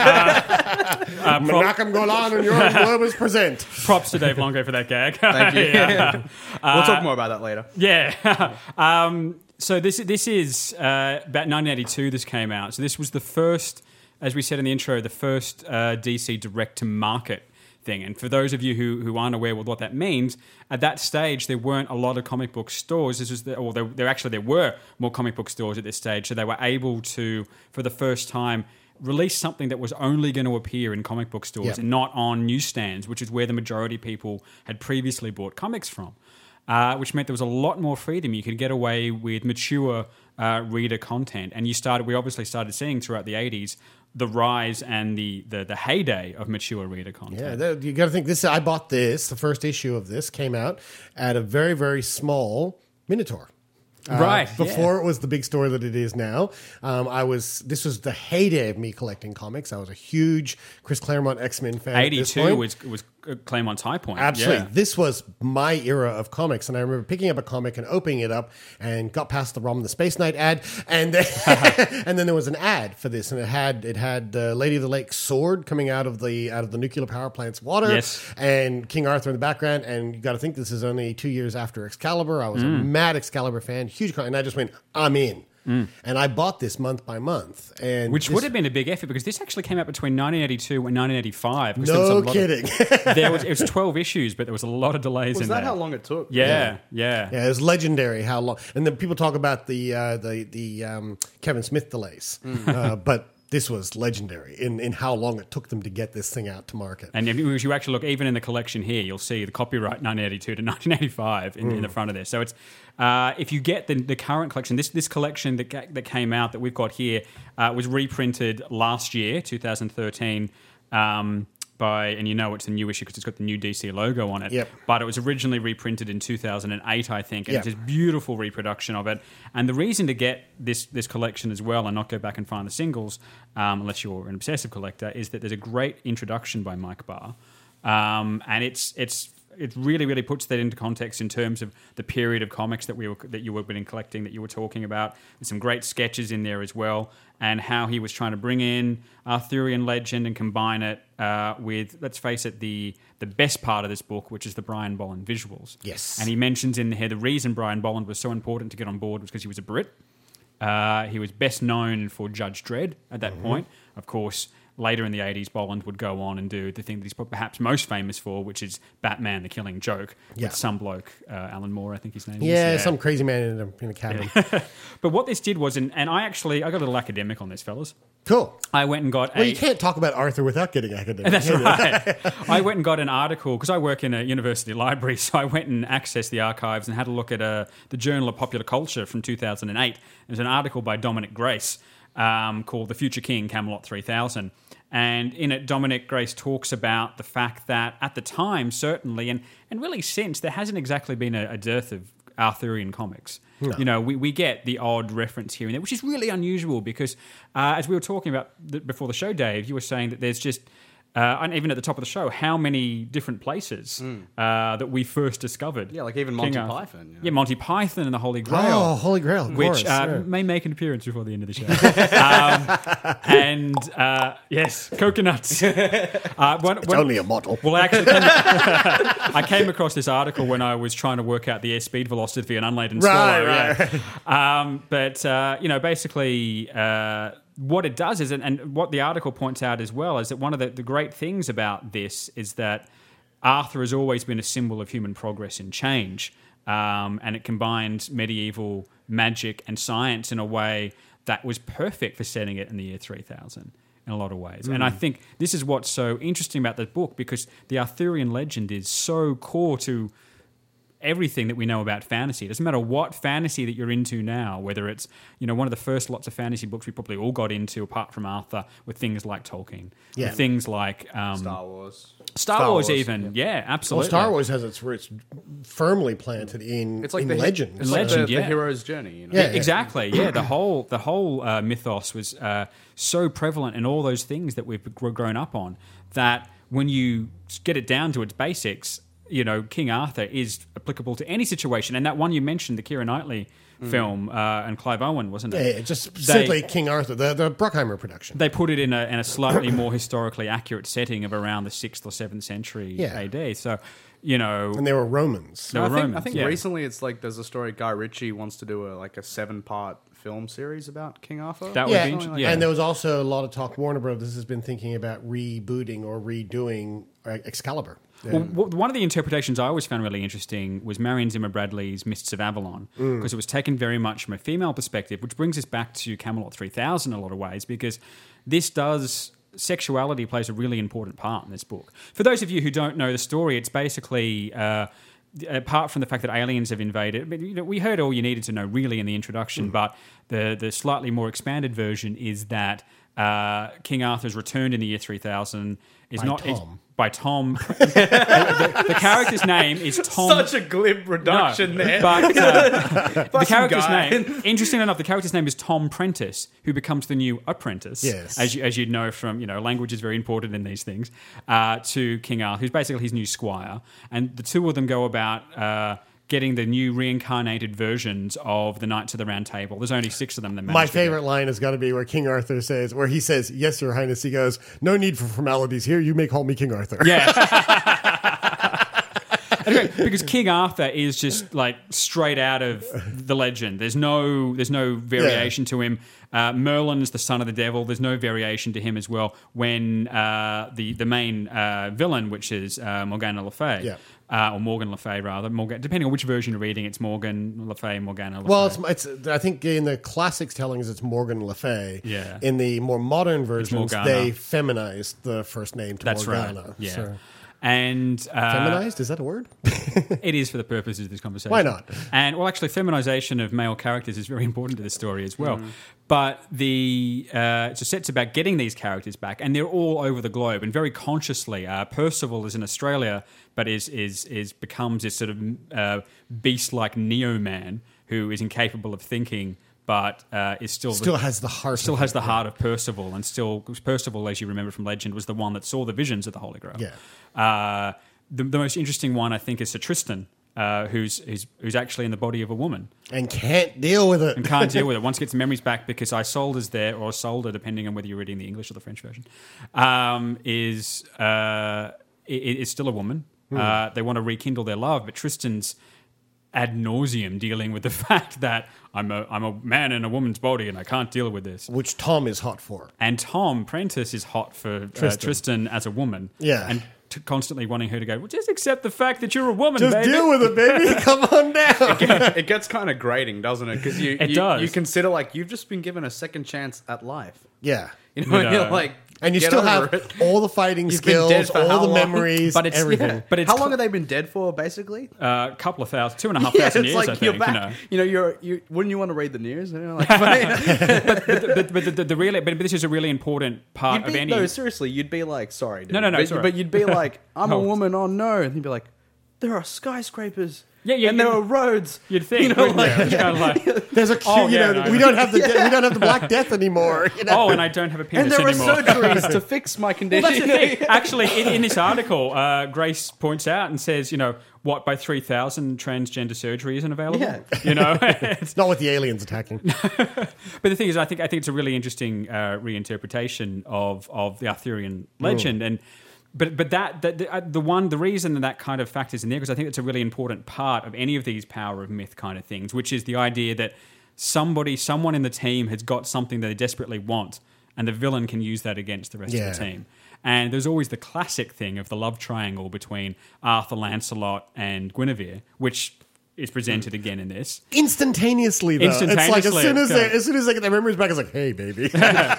uh, uh, prop- Menachem Golan and Yoram Globus present. props to Dave Longo for that gag. Thank you. Yeah. we'll talk more about that later. Yeah. um, so this this is uh, about nineteen eighty-two. This came out. So this was the first, as we said in the intro, the first uh, D C direct to market thing. And for those of you who, who aren't aware with what that means, at that stage there weren't a lot of comic book stores. This was the, or there, there actually there were more comic book stores at this stage, so they were able to, for the first time, release something that was only going to appear in comic book stores Yeah. and not on newsstands, which is where the majority of people had previously bought comics from. Uh, which meant there was a lot more freedom. You could get away with mature uh, reader content. And you started, we obviously started seeing throughout the eighties the rise and the, the, the heyday of mature reader content. Yeah, that- you got to think this. I bought this. The first issue of this came out at a very, very small Minotaur. Uh, Right, before yeah. it was the big store that it is now. Um, I was. This was the heyday of me collecting comics. I was a huge Chris Claremont X-Men fan. at this eighty-two point. was was Claremont's high point. Absolutely. Yeah. This was my era of comics. And I remember picking up a comic and opening it up and got past the Rom and the Space Knight ad. And then, and then there was an ad for this. And it had it had the Lady of the Lake sword coming out of the out of the nuclear power plant's water. Yes. And King Arthur in the background. And you got to think this is only two years after Excalibur. I was a Mm. mad Excalibur fan. Huge con- And I just went, I'm in. Mm. And I bought this month by month. And Which this- would have been a big effort because this actually came out between nineteen eighty-two and nineteen eighty-five. 'cause No there was a lot of- kidding. there was, it was twelve issues, but there was a lot of delays Was in that there. how long it took? Yeah, yeah. Yeah, it was legendary how long. And then people talk about the uh, the the um, Kevin Smith delays, Mm. uh, but this was legendary in, in how long it took them to get this thing out to market. And if you if you actually look, even in the collection here, you'll see the copyright nineteen eighty-two to nineteen eighty-five in, in the Mm. front of this. So it's uh, if you get the, the current collection, this this collection that ca- that came out that we've got here uh, was reprinted last year, twenty thirteen. Um, by, and you know it's a new issue because it's got the new D C logo on it. Yep. But it was originally reprinted in two thousand eight, I think, and Yep. it's this beautiful reproduction of it. And the reason to get this this collection as well, and not go back and find the singles, um, unless you're an obsessive collector, is that there's a great introduction by Mike Barr, um, and it's it's. It really, really puts that into context in terms of the period of comics that we were that you were been collecting, that you were talking about. There's some great sketches in there as well, and how he was trying to bring in Arthurian legend and combine it uh, with, let's face it, the the best part of this book, which is the Brian Bolland visuals. Yes. And he mentions in here the reason Brian Bolland was so important to get on board was because he was a Brit. Uh, he was best known for Judge Dredd at that Mhm. point, of course. Later in the eighties, Bolland would go on and do the thing that he's perhaps most famous for, which is Batman: The Killing Joke, Yeah. with some bloke, uh, Alan Moore, I think his name Yeah, is. some crazy man in a, in a cabin. Yeah. But what this did was, and, and I actually, I got a little academic on this, fellas. Cool. I went and got Well, a... you can't talk about Arthur without getting academic. That's can you? right. I went and got an article, because I work in a university library, so I went and accessed the archives and had a look at uh, the Journal of Popular Culture from two thousand eight. There's an article by Dominic Grace um, called The Future King, Camelot three thousand. And in it, Dominic Grace talks about the fact that at the time, certainly, and, and really since, there hasn't exactly been a, a dearth of Arthurian comics. No. You know, we, we get the odd reference here and there, which is really unusual because, uh, as we were talking about the, before the show, Dave, you were saying that there's just, uh, and even at the top of the show, how many different places Mm. uh, that we first discovered. Yeah, like even King Monty Arthur. Python. you know. Yeah, Monty Python and the Holy Grail. Oh, Holy Grail, of which course, uh, yeah. may make an appearance before the end of the show. um, and uh, yes, coconuts. Uh, one, It's only a model. Well, I actually came, I came across this article when I was trying to work out the airspeed velocity of an unladen Right, swallow. right. Yeah. Um, but uh, you know, basically. Uh, what it does is, and, and what the article points out as well, is that one of the, the great things about this is that Arthur has always been a symbol of human progress and change, um, and it combines medieval magic and science in a way that was perfect for setting it in the year three thousand in a lot of ways. Mm. And I think this is what's so interesting about the book, because the Arthurian legend is so core to everything that we know about fantasy. It doesn't matter what fantasy that you're into now, whether it's, you know, one of the first lots of fantasy books we probably all got into, apart from Arthur, were things like Tolkien. Yeah. With things like... Um, Star Wars. Star, Star Wars, Wars, even. Yeah, absolutely. Well, Star Wars has its roots firmly planted in, It's like in the legend. It's like Legend, the, yeah. the hero's journey. You know? Yeah, Yeah, exactly. Yeah, the whole the whole uh, mythos was uh, so prevalent in all those things that we've gr- grown up on that when you get it down to its basics, you know, King Arthur is applicable to any situation. And that one you mentioned, the Keira Knightley Mm. film, uh, and Clive Owen, wasn't it? Yeah, yeah, just They- simply King Arthur, the, the Bruckheimer production. They put it in a, in a slightly more historically accurate setting of around the sixth or seventh century Yeah. A D. So, you know... And they were Romans. They I were think, Romans, I think yeah. recently it's like there's a story Guy Ritchie wants to do a like a seven part film series about King Arthur. That would Yeah, be interesting. and there was also a lot of talk. Warner Brothers has been thinking about rebooting or redoing uh, Excalibur. Well, w- one of the interpretations I always found really interesting was Marion Zimmer Bradley's Mists of Avalon, Mm. because it was taken very much from a female perspective, which brings us back to Camelot three thousand in a lot of ways, because this does... Sexuality plays a really important part in this book. For those of you who don't know the story, it's basically... Uh, apart from the fact that aliens have invaded, but, you know, we heard all you needed to know really in the introduction, Mm. but the, the slightly more expanded version is that uh, King Arthur's returned in the year three thousand is By not... is- Tom. by Tom. the, the character's name is Tom. Such a glib reduction No, there. But uh, the Fucking character's guy. name, interesting enough, the character's name is Tom Prentice, who becomes the new apprentice. Yes. As you, as you know from, you know, language is very important in these things, uh, to King Arthur, who's basically his new squire. And the two of them go about... Uh, getting the new reincarnated versions of the Knights of the Round Table. There's only six of them that managed My to favorite line has got to be where King Arthur says, where he says, "Yes, Your Highness." He goes, "No need for formalities here. You may call me King Arthur." Yeah. Anyway, because King Arthur is just like straight out of the legend. There's no, there's no variation to him. Uh, Merlin is the son of the devil. There's no variation to him as well. When uh, the the main uh, villain, which is uh, Morgana Le Fay, Yeah. uh, or Morgan Le Fay rather, Morgan, depending on which version you're reading, it's Morgan Le Fay, Morgana Le Well, Fay. it's, it's. I think in the classics tellings, it's Morgan Le Fay. Yeah. In the more modern versions, Morgana. they feminized the first name to That's Morgana. right. Yeah. So- And uh, feminized, is that a word? It is for the purposes of this conversation. Why not? And well, actually, feminization of male characters is very important to this story as well. Mm. But the uh, so set's about getting these characters back, and they're all over the globe, and very consciously. Uh, Percival is in Australia, but is is is becomes this sort of uh, beast-like Neo-Man who is incapable of thinking, but uh, is still Still the, has the heart still of has it, the yeah. heart of Percival, and still Percival, as you remember from legend, was the one that saw the visions of the Holy Grail. Yeah. Uh, the, the most interesting one, I think, is Sir Tristan, uh, who's, who's who's actually in the body of a woman and can't deal with it. and can't deal with it. Once gets memories back because Isolde's there, or Isolde, depending on whether you're reading the English or the French version, um, is uh, is is still a woman. Hmm. Uh, they want to rekindle their love, but Tristan's ad nauseum dealing with the fact that I'm a I'm a man in a woman's body and I can't deal with this. Which Tom is hot for. And Tom Prentice is hot for uh, Tristan. Tristan as a woman. Yeah. And t- constantly wanting her to go, well, just accept the fact that you're a woman, Just baby. deal with it, baby. Come on down. It gets, it gets kind of grating, doesn't it? Because you, It you, does. you consider like you've just been given a second chance at life. Yeah. You know, You you're know. like, And you get still over have it. all the fighting You've been dead skills, for how all the long? memories, But it's- everything. yeah. But it's how cl- long have they been dead for, basically? Uh, a couple of thousand, two and a half Yeah, thousand it's years, like I you're think. back. You know. You know, you're you. Wouldn't you want to read the news? You know, like, but, but, but, but the, the, the really, but this is a really important part you'd of be, any. no, seriously, you'd be like, sorry, dude. No, no, no, but, it's all right. but you'd be like, I'm Oh. a woman. Oh no, and you'd be like, there are skyscrapers. Yeah, yeah, and there you'd- are roads. You'd think, you know, wouldn't like, you? It's kind of like, There's a cute, Oh, you yeah, know, no, we no. don't have the de- we don't have the Black Death anymore. You know? oh, and I don't have a and penis there are anymore. surgeries to fix my Well, condition. that's the thing. Actually, in, in this article, uh, Grace points out and says, you know, what, by three thousand transgender surgery isn't available? Yeah. You know? It's- Not with the aliens attacking. but the thing is, I think I think it's a really interesting uh, reinterpretation of, of the Arthurian legend. And But but that, that the, uh, the one the reason that that kind of factors in there, because I think it's a really important part of any of these power of myth kind of things, which is the idea that somebody, someone in the team has got something that they desperately want, and the villain can use that against the rest Yeah. of the team. And there's always the classic thing of the love triangle between Arthur, Lancelot, and Guinevere, which is presented again in this. Instantaneously, though. It's like as Instantaneously, soon as it's they, as soon as they get their memories back, it's like, hey, baby.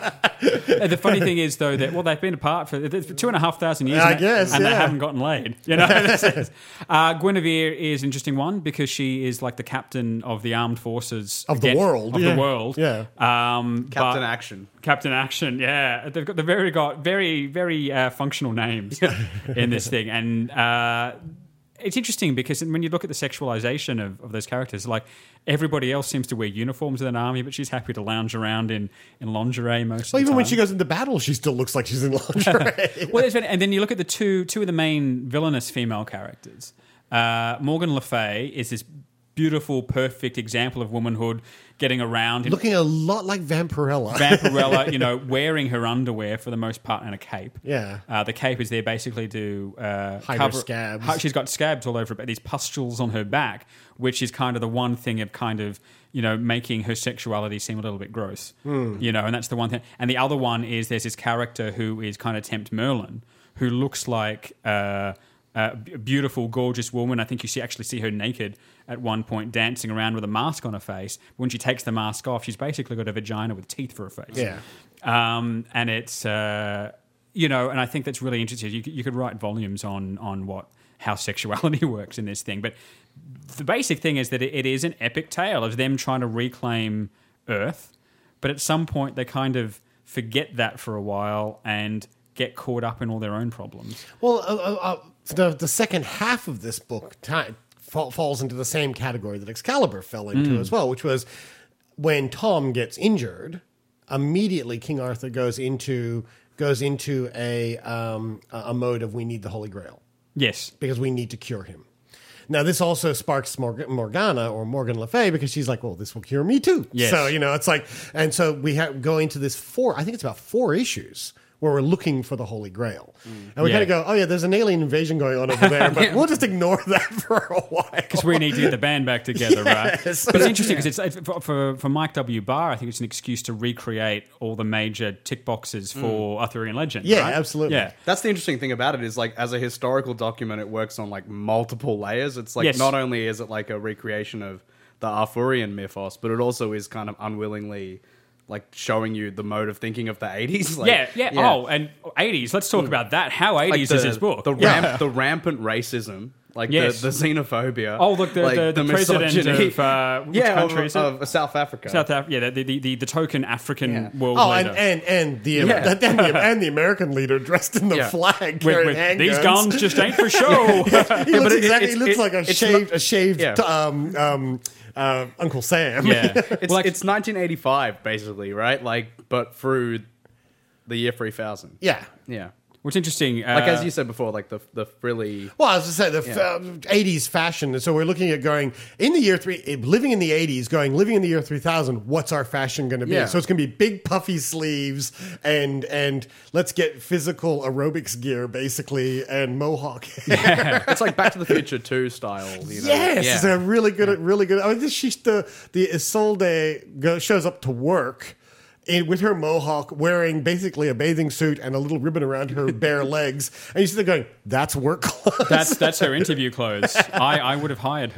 And the funny thing is, though, that well, they've been apart for, for two and a half thousand years, I and, guess, and they yeah. haven't gotten laid. You know, This is- uh, Guinevere is an interesting one because she is like the captain of the armed forces Of the world, of yeah. the world, Yeah. Um, Captain but- Action. Captain Action, yeah. They've got the very got very very uh, functional names in this thing, and uh, it's interesting because when you look at the sexualization of, of those characters, like everybody else seems to wear uniforms in an army, but she's happy to lounge around in, in lingerie most Well, of the even when time. she goes into battle, she still looks like she's in lingerie. Well, there's been, and then you look at the two two of the main villainous female characters. Uh, Morgan Le Fay is this beautiful, perfect example of womanhood, getting around, in, Looking a lot like Vampirella. Vampirella, you know, wearing her underwear for the most part and a cape. Yeah. Uh, the cape is there basically to uh, Hide her cover scabs. hi- She's got scabs all over her back, these pustules on her back, which is kind of the one thing of kind of, you know, making her sexuality seem a little bit gross. Hmm. You know, and that's the one thing. And the other one is there's this character who is kind of Tempt Merlin, who looks like uh, a b- beautiful, gorgeous woman. I think you see actually see her naked at one point dancing around with a mask on her face. When she takes the mask off, she's basically got a vagina with teeth for a face. Yeah. Um, and it's, uh, you know, and I think that's really interesting. You, could- you could write volumes on on what how sexuality works in this thing. But the basic thing is that it, it is an epic tale of them trying to reclaim Earth. But at some point, they kind of forget that for a while and get caught up in all their own problems. Well, uh, uh, uh, the the second half of this book ti- fall, falls into the same category that Excalibur fell into Mm. as well, which was when Tom gets injured. Immediately, King Arthur goes into goes into a um, a a mode of we need the Holy Grail. Yes, because we need to cure him. Now, this also sparks Morg- Morgana or Morgan Le Fay because she's like, well, this will cure me too. Yes. So, you know, it's like, and so we have go into this four, I think it's about four issues where we're looking for the Holy Grail. And we Yeah. kind of go, oh, yeah, there's an alien invasion going on over there, but we'll just ignore that for a while. Because we need to get the band back together, right? Yes. But it's interesting because it's it's- for, for for Mike W. Barr. I think it's an excuse to recreate all the major tick boxes for Arthurian legend. Yeah, right? absolutely. Yeah, That's the interesting thing about it is like as a historical document, it works on like multiple layers. It's like Yes. not only is it like a recreation of the Arthurian mythos, but it also is kind of unwillingly like showing you the mode of thinking of the eighties. Like, yeah, yeah, yeah. Oh, and eighties. Let's talk about that. How eighties like is the, his book? The, yeah. ramp, the rampant racism. Like yes. the, the xenophobia. Oh, look, the, like the, the, the president of uh, which yeah, country of, is it? of South Africa. South Africa. Yeah, the, the, the, the token African yeah. world oh, leader. and and and the, yeah. and, the and the American leader dressed in the yeah. flag, with, with, these guns just ain't for show. yeah, he yeah, looks but it, exactly. He looks it, like a shaved, a shaved yeah. um, um, uh, Uncle Sam. Yeah, it's well, like, it's nineteen eighty-five basically, right? Like, but through the year three thousand. Yeah, yeah. What's interesting, uh, like as you said before, like the the frilly. Well, I was to say the yeah. f- eighties fashion. So we're looking at going in the year three, living in the eighties, going living in the year three thousand. What's our fashion going to be? Yeah. So it's going to be big puffy sleeves and and let's get physical aerobics gear basically and mohawk hair. Yeah. It's like Back to the Future two style. You know? Yes, yeah. it's a really good, really good. I mean, this she's the the Isolde go, shows up to work. In, with her mohawk, wearing basically a bathing suit and a little ribbon around her bare legs, and you see there going, "That's work clothes." That's that's her interview clothes. I, I would have hired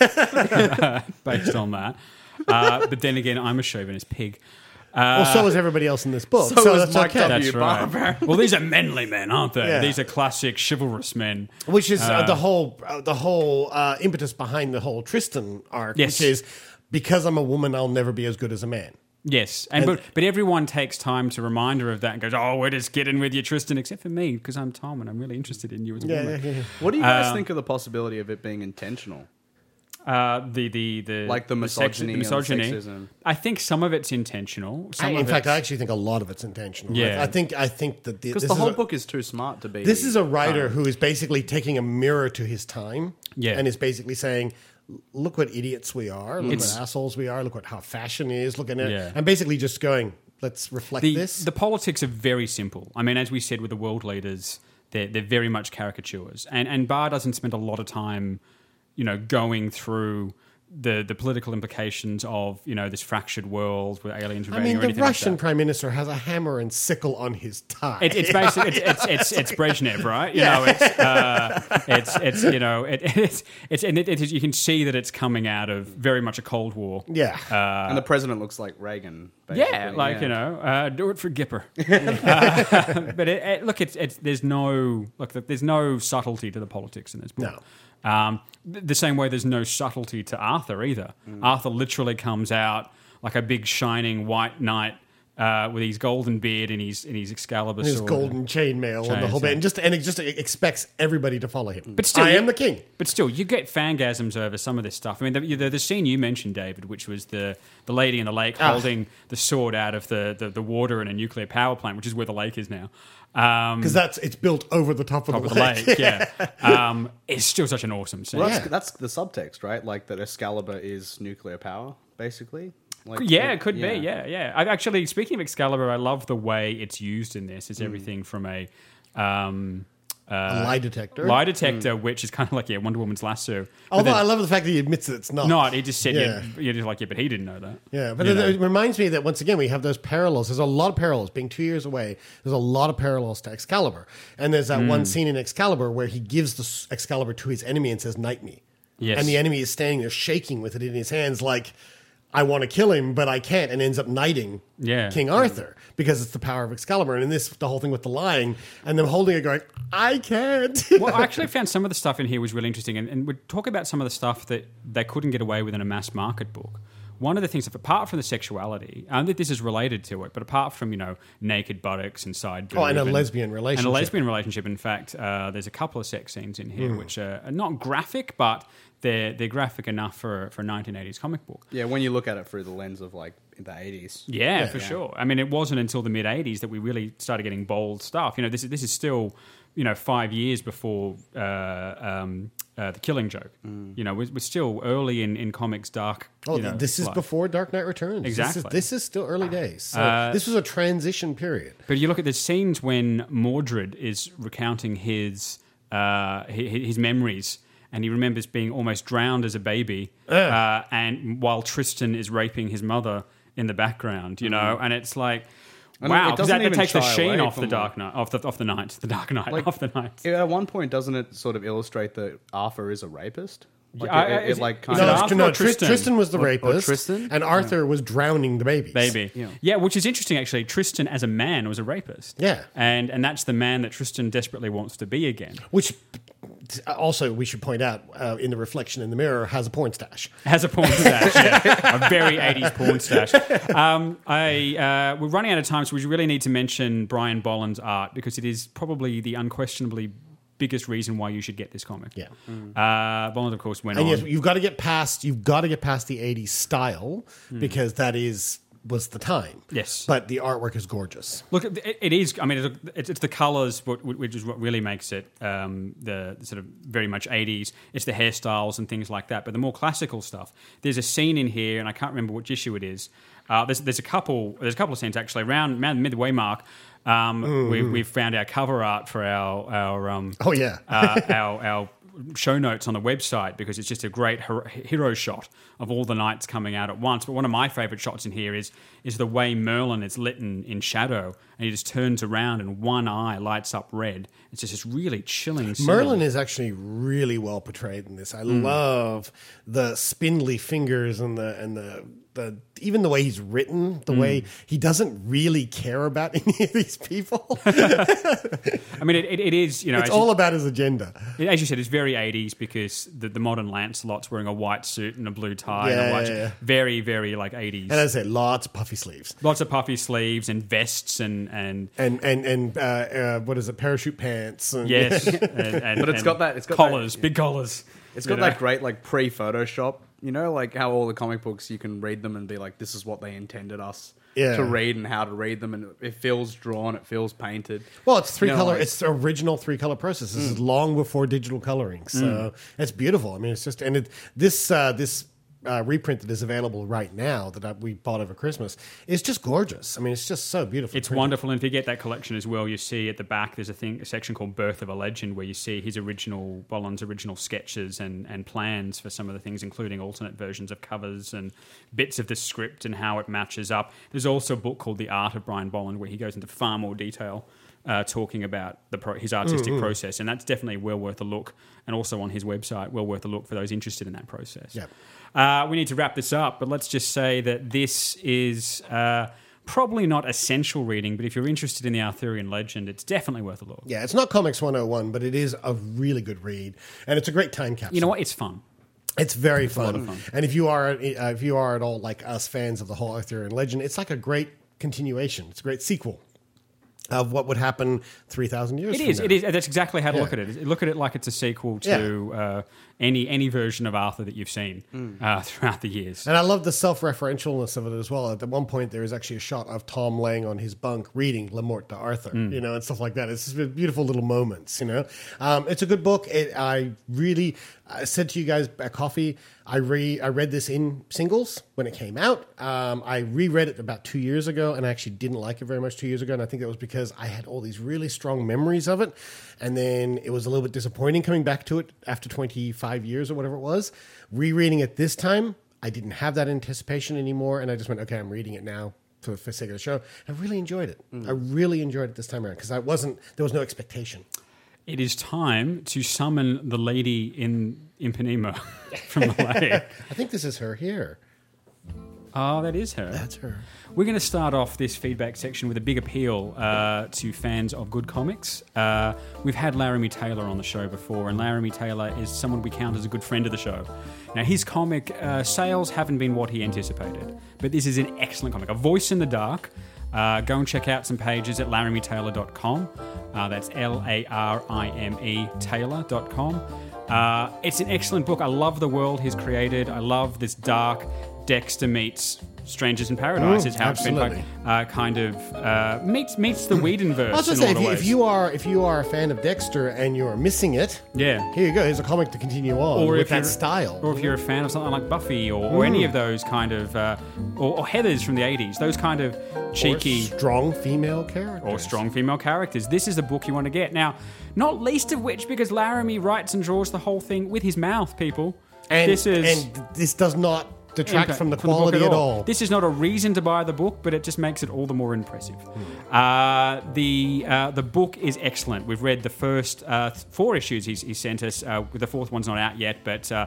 her based on that. Uh, but then again, I'm a chauvinist pig. Uh, well, so is everybody else in this book. So, So, is that's Mike okay. W. That's right. Barber. Well, these are manly men, aren't they? Yeah. These are classic chivalrous men. Which is uh, Uh, the whole uh, the whole uh, impetus behind the whole Tristan arc, Yes. which is because I'm a woman, I'll never be as good as a man. Yes, and, And- but but everyone takes time to remind her of that and goes, "Oh, we're just getting with you, Tristan," except for me because I'm Tom and I'm really interested in you as a Yeah, woman. yeah, yeah. What do you guys Uh, think of the possibility of it being intentional? Uh, the the the Like the sex- misogyny and the sexism. I think some of it's intentional. Some I, of in fact, it's- I actually think a lot of it's intentional. Yeah. I, I think I think that the, Because this the is whole a- book is too smart to be. This is a writer um, who is basically taking a mirror to his time, Yeah. and is basically saying, "Look what idiots we are! Look It's- what assholes we are! Look what how fashion is! Look at it!" Yeah. And basically just going, "Let's reflect the, this." the politics are very simple. I mean, as we said with the world leaders, they're, they're very much caricatures. And, and Barr doesn't spend a lot of time, you know, going through the, the political implications of, you know, this fractured world with aliens I invading mean, or the anything Russian like that. prime minister has a hammer and sickle on his tie. It, it's basically it's, it's it's it's Brezhnev, right? You Yeah. know, it's uh, it's it's you know it, it's it's and it, it is, you can see that it's coming out of very much a Cold War. Yeah, uh, and the president looks like Reagan. Basically. Yeah, like yeah. you know, uh, do it for Gipper. uh, but it, it, look, it's it's there's no look, there's no subtlety to the politics in this book. No. Um, th- the same way there's no subtlety to Arthur either. Mm. Arthur literally comes out like a big shining white knight uh, with his golden beard and his and his Excalibur And his sword. golden chainmail and the Chains, whole bit, yeah. and just and it just expects everybody to follow him. But still, I you- am the king. But still, you get fangasms over some of this stuff. I mean, the, the, the scene you mentioned, David, which was the, the lady in the lake Ah. holding the sword out of the, the, the water in a nuclear power plant, which is where the lake is now. Um, Because that's it's built over the top of top the of the lake. lake, yeah. Um, it's still such an awesome scene. Well, that's, Yeah. that's the subtext, right? Like that Excalibur is nuclear power, basically. Like, Yeah, it could be. Yeah, yeah. I actually, speaking of Excalibur, I love the way it's used in this. It's everything from a um, uh, A lie detector. lie detector, which is kind of like yeah, Wonder Woman's lasso. But Although then- I love the fact that he admits that it's not. not, he just said Yeah. yeah, you're just like yeah, but he didn't know that. Yeah, but You it, know? it reminds me that once again we have those parallels. There's a lot of parallels. Being two years away, there's a lot of parallels to Excalibur. And there's that Mm. one scene in Excalibur where he gives the s- Excalibur to his enemy and says, "Knight me." Yes. And the enemy is standing there shaking with it in his hands, like, "I want to kill him, but I can't," and ends up knighting Yeah. King Arthur because it's the power of Excalibur. And in this, the whole thing with the lying and them holding it, going, "I can't." Well, I actually found some of the stuff in here was really interesting, and, and we'd talk about some of the stuff that they couldn't get away with in a mass market book. One of the things, apart from the sexuality, I think this is related to it, but apart from, you know, naked buttocks and side boob Oh, and a lesbian relationship. And a lesbian relationship, in fact, uh, there's a couple of sex scenes in here Mm. which are, are not graphic, but they're they're graphic enough for, for a nineteen eighties comic book. Yeah, when you look at it through the lens of like the eighties. Yeah, Yeah. for Yeah. sure. I mean, it wasn't until the mid eighties that we really started getting bold stuff. You know, this is this is still, you know, five years before uh, um, uh, the Killing Joke. You know, we're, we're still early in, in comics dark. Oh, you know, this is life. before Dark Knight Returns. Exactly. This is, this is still early days. So Uh, this was a transition period. But you look at the scenes when Mordred is recounting his uh, his, his memories, and he remembers being almost drowned as a baby, uh, and while Tristan is raping his mother in the background, you know, Mhm. and it's like, And wow, it 'cause doesn't that, that even takes the shy sheen away off the from, dark like- night, off the off the night, the dark night, Like, off the night. At one point, doesn't it sort of illustrate that Arthur is a rapist? Like I- it, I- it, is it, like it- kind is it of. Arthur no, or Tris- Tristan? Tristan was the Or- or rapist, Tristan? and Arthur was drowning the babies. Baby. Yeah. Yeah, which is interesting actually. Tristan as a man was a rapist. Yeah. And and that's the man that Tristan desperately wants to be again. Which also we should point out uh, in the reflection in the mirror has a porn stash. Has a porn stash, yeah. A very eighties porn stash. Um, I uh, we're running out of time, so we really need to mention Brian Bolland's art because it is probably the unquestionably biggest reason why you should get this comic. Yeah. Uh, Bolland, of course, went And on. yes, you've got to get past you've got to get past the eighties style because that is was the time. Yes. But the artwork is gorgeous. Look, it, it is. I mean, it's, it's the colours, which is what really makes it um, the, the sort of very much eighties. It's the hairstyles and things like that. But the more classical stuff, there's a scene in here, and I can't remember which issue it is. Uh, there's there's a couple there's a couple of scenes actually around, around the midway mark. Um, Mm. we've, we've found our cover art for our our um, Oh, yeah. uh, our our show notes on the website because it's just a great hero, hero shot of all the knights coming out at once. But one of my favourite shots in here is is the way Merlin is lit in, in shadow and he just turns around and one eye lights up red. It's just this really chilling scene. Merlin is actually really well portrayed in this. I Mm. love the spindly fingers and the and the the even the way he's written, the Mm. way he doesn't really care about any of these people. I mean, it, it, it is, you know... It's as all you, about his agenda. As you said, it's very eighties because the, the modern Lancelot's wearing a white suit and a blue tie. and Yeah, a white yeah, yeah. Very, very like eighties. And as I say, lots of puffy sleeves. Lots of puffy sleeves and vests and... and And and and uh, uh, what is it? Parachute pants. And yes. and, and, But it's and got that- it's got collars, that- big collars. It's you got know? that great like pre-Photoshop, you know, like how all the comic books you can read them and be like, this is what they intended us Yeah. to read and how to read them, and it feels drawn, it feels painted. Well, it's three You know, color. like- It's the original three color process. This is Mm. long before digital coloring, so Mm. it's beautiful. I mean, it's just and it, this uh, this uh, reprint that is available right now that I, we bought over Christmas is just gorgeous. I mean, it's just so beautiful. It's wonderful, and if you get that collection as well, you see at the back there's a thing, a section called "Birth of a Legend," where you see his original Bolland's original sketches and, and plans for some of the things, including alternate versions of covers and bits of the script and how it matches up. There's also a book called "The Art of Brian Bolland," where he goes into far more detail. Uh, talking about the pro- his artistic Mm, mm. process, and that's definitely well worth a look. And also on his website, well worth a look for those interested in that process. Yep. Uh, we need to wrap this up, but let's just say that this is uh, probably not essential reading, but if you're interested in the Arthurian legend, it's definitely worth a look. Yeah, it's not Comics one oh one, but it is a really good read, and it's a great time capsule. You know what? It's fun. It's very It's a lot fun. of fun. And if you are uh, if you are at all like us fans of the whole Arthurian legend, it's like a great continuation. It's a great sequel of what would happen three thousand years It from is. now. It is. That's exactly how to Yeah. look at it. Look at it like it's a sequel to uh, any any version of Arthur that you've seen Mm. uh, throughout the years. And I love the self-referentialness of it as well. At one point, there is actually a shot of Tom laying on his bunk reading Le Morte d'Arthur, Mm. you know, and stuff like that. It's just beautiful little moments, you know. Um, it's a good book. It, I really I said to you guys at coffee, I re I read this in singles when it came out. Um, I reread it about two years ago, and I actually didn't like it very much two years ago. And I think that was because I had all these really strong memories of it, and then it was a little bit disappointing coming back to it after twenty-five years or whatever it was. Rereading it this time, I didn't have that anticipation anymore, and I just went, okay, I'm reading it now for the sake of the show. I really enjoyed it. I really enjoyed it this time around because I wasn't there was no expectation. It is time to summon the lady in Ipanema from Malay. I think this is her here. Oh, that is her. That's her. We're going to start off this feedback section with a big appeal uh, to fans of good comics. Uh, we've had Laramie Taylor on the show before, and Laramie Taylor is someone we count as a good friend of the show. Now, his comic uh, sales haven't been what he anticipated, but this is an excellent comic. A Voice in the Dark. Uh, go and check out some pages at laramie taylor dot com. Uh, that's L A R I M E Taylor dot com. Uh, it's an excellent book. I love the world he's created. I love this dark Dexter meets Strangers in Paradise Mm, is how absolutely. it's been uh, kind of uh, meets meets the Whedonverse. I was in going to say, a lot if of you, ways. if you are if you are a fan of Dexter and you're missing it, yeah, here you go. Here's a comic to continue on or with if that you're, style. or if you're a fan of something like Buffy or, or Mm. any of those kind of, uh, or, or Heathers from the eighties, those kind of cheeky, Or strong female characters, or strong female characters. This is the book you want to get now. Not least of which because Laramie writes and draws the whole thing with his mouth. People, and this is and this does not detract impact from the from book quality at all. This is not a reason to buy the book, but it just makes it all the more impressive. Uh, the uh, the book is excellent. We've read the first uh, four issues he's, he sent us. Uh, the fourth one's not out yet, but uh,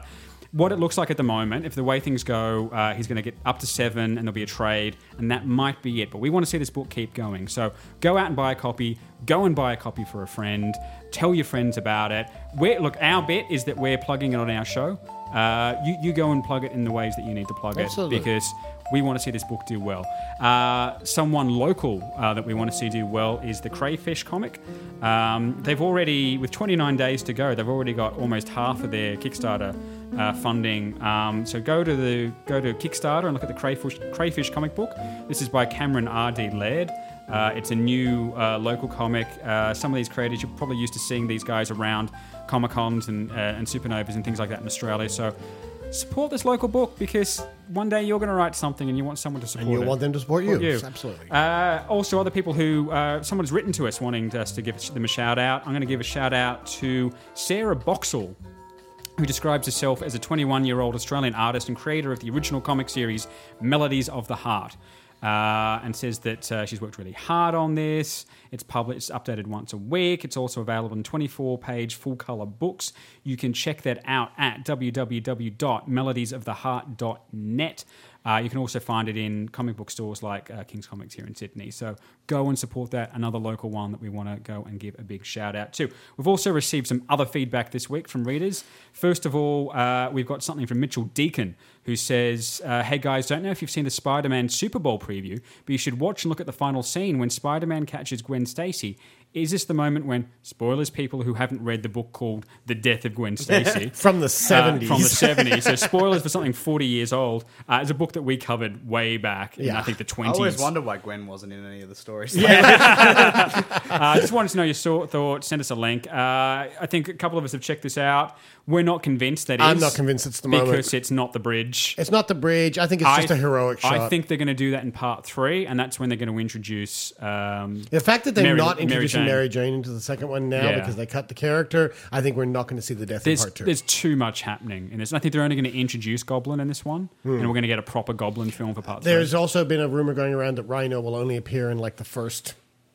what it looks like at the moment, if the way things go, uh, he's going to get up to seven and there'll be a trade, and that might be it. But we want to see this book keep going. So go out and buy a copy. Go and buy a copy for a friend. Tell your friends about it. We're, look, our bit is that we're plugging it on our show. Uh, you, you go and plug it in the ways that you need to plug Absolutely. it, because we want to see this book do well. Uh, someone local uh, that we want to see do well is the Crayfish comic. Um, they've already, with twenty-nine days to go, they've already got almost half of their Kickstarter uh, funding. Um, so go to the go to Kickstarter and look at the Crayfish, Crayfish comic book. This is by Cameron R D Laird. Uh, it's a new uh, local comic. Uh, some of these creators, you're probably used to seeing these guys around Comic-Cons and, uh, and Supernovas and things like that in Australia. So support this local book, because one day you're going to write something and you want someone to support it. And you want them to support you. Support you. Absolutely. Uh, also, other people who, uh, someone's written to us wanting us to give them a shout out. I'm going to give a shout out to Sarah Boxall, who describes herself as a twenty-one-year-old Australian artist and creator of the original comic series Melodies of the Heart. Uh, and says that uh, she's worked really hard on this. It's published, it's updated once a week. It's also available in twenty-four page full-colour books. You can check that out at w w w dot melodies of the heart dot net. Uh, you can also find it in comic book stores like uh, King's Comics here in Sydney. So go and support that. Another local one that we want to go and give a big shout out to. We've also received some other feedback this week from readers. First of all, uh, we've got something from Mitchell Deacon, who says, uh, hey guys, don't know if you've seen the Spider-Man Super Bowl preview, but you should watch and look at the final scene when Spider-Man catches Gwen Stacy. Is this the moment when, spoilers people who haven't read the book called The Death of Gwen Stacy. From the seventies. Uh, from the seventies. So spoilers for something forty years old. Uh, it's a book that we covered way back in, Yeah. I think, the I twenties. always wondered why Gwen wasn't in any of the stories. Yeah. uh, just wanted to know your so- thoughts. Send us a link. Uh, I think a couple of us have checked this out. We're not convinced that I'm is. not convinced it's the because moment. Because it's not the bridge. It's not the bridge. I think it's just I- a heroic shot. I think they're going to do that in part three, and that's when they're going to introduce. Um, The fact that they're Mary- not introducing Mary Mary Jane. Jane into the second one now Yeah. because they cut the character, I think we're not going to see the death There's, in part two. there's too much happening in this. And I think they're only going to introduce Goblin in this one, Hmm. and we're going to get a proper Goblin film for part three. There's also been a rumor going around that Rhino will only appear in like the first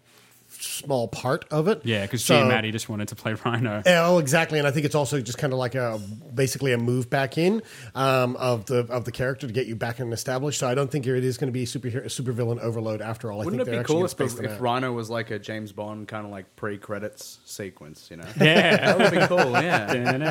small part of it. Yeah, because So- Giamatti just wanted to play Rhino. Oh, exactly, and I think it's also just kind of like a basically a move back in um, of the of the character to get you back and established. So I don't think it is going to be a superhero, supervillain overload after all. I Wouldn't think it they're be actually cool gonna if, space them if out. Rhino was like a James Bond kind of like pre-credits sequence, you know? Yeah. That would be cool, yeah.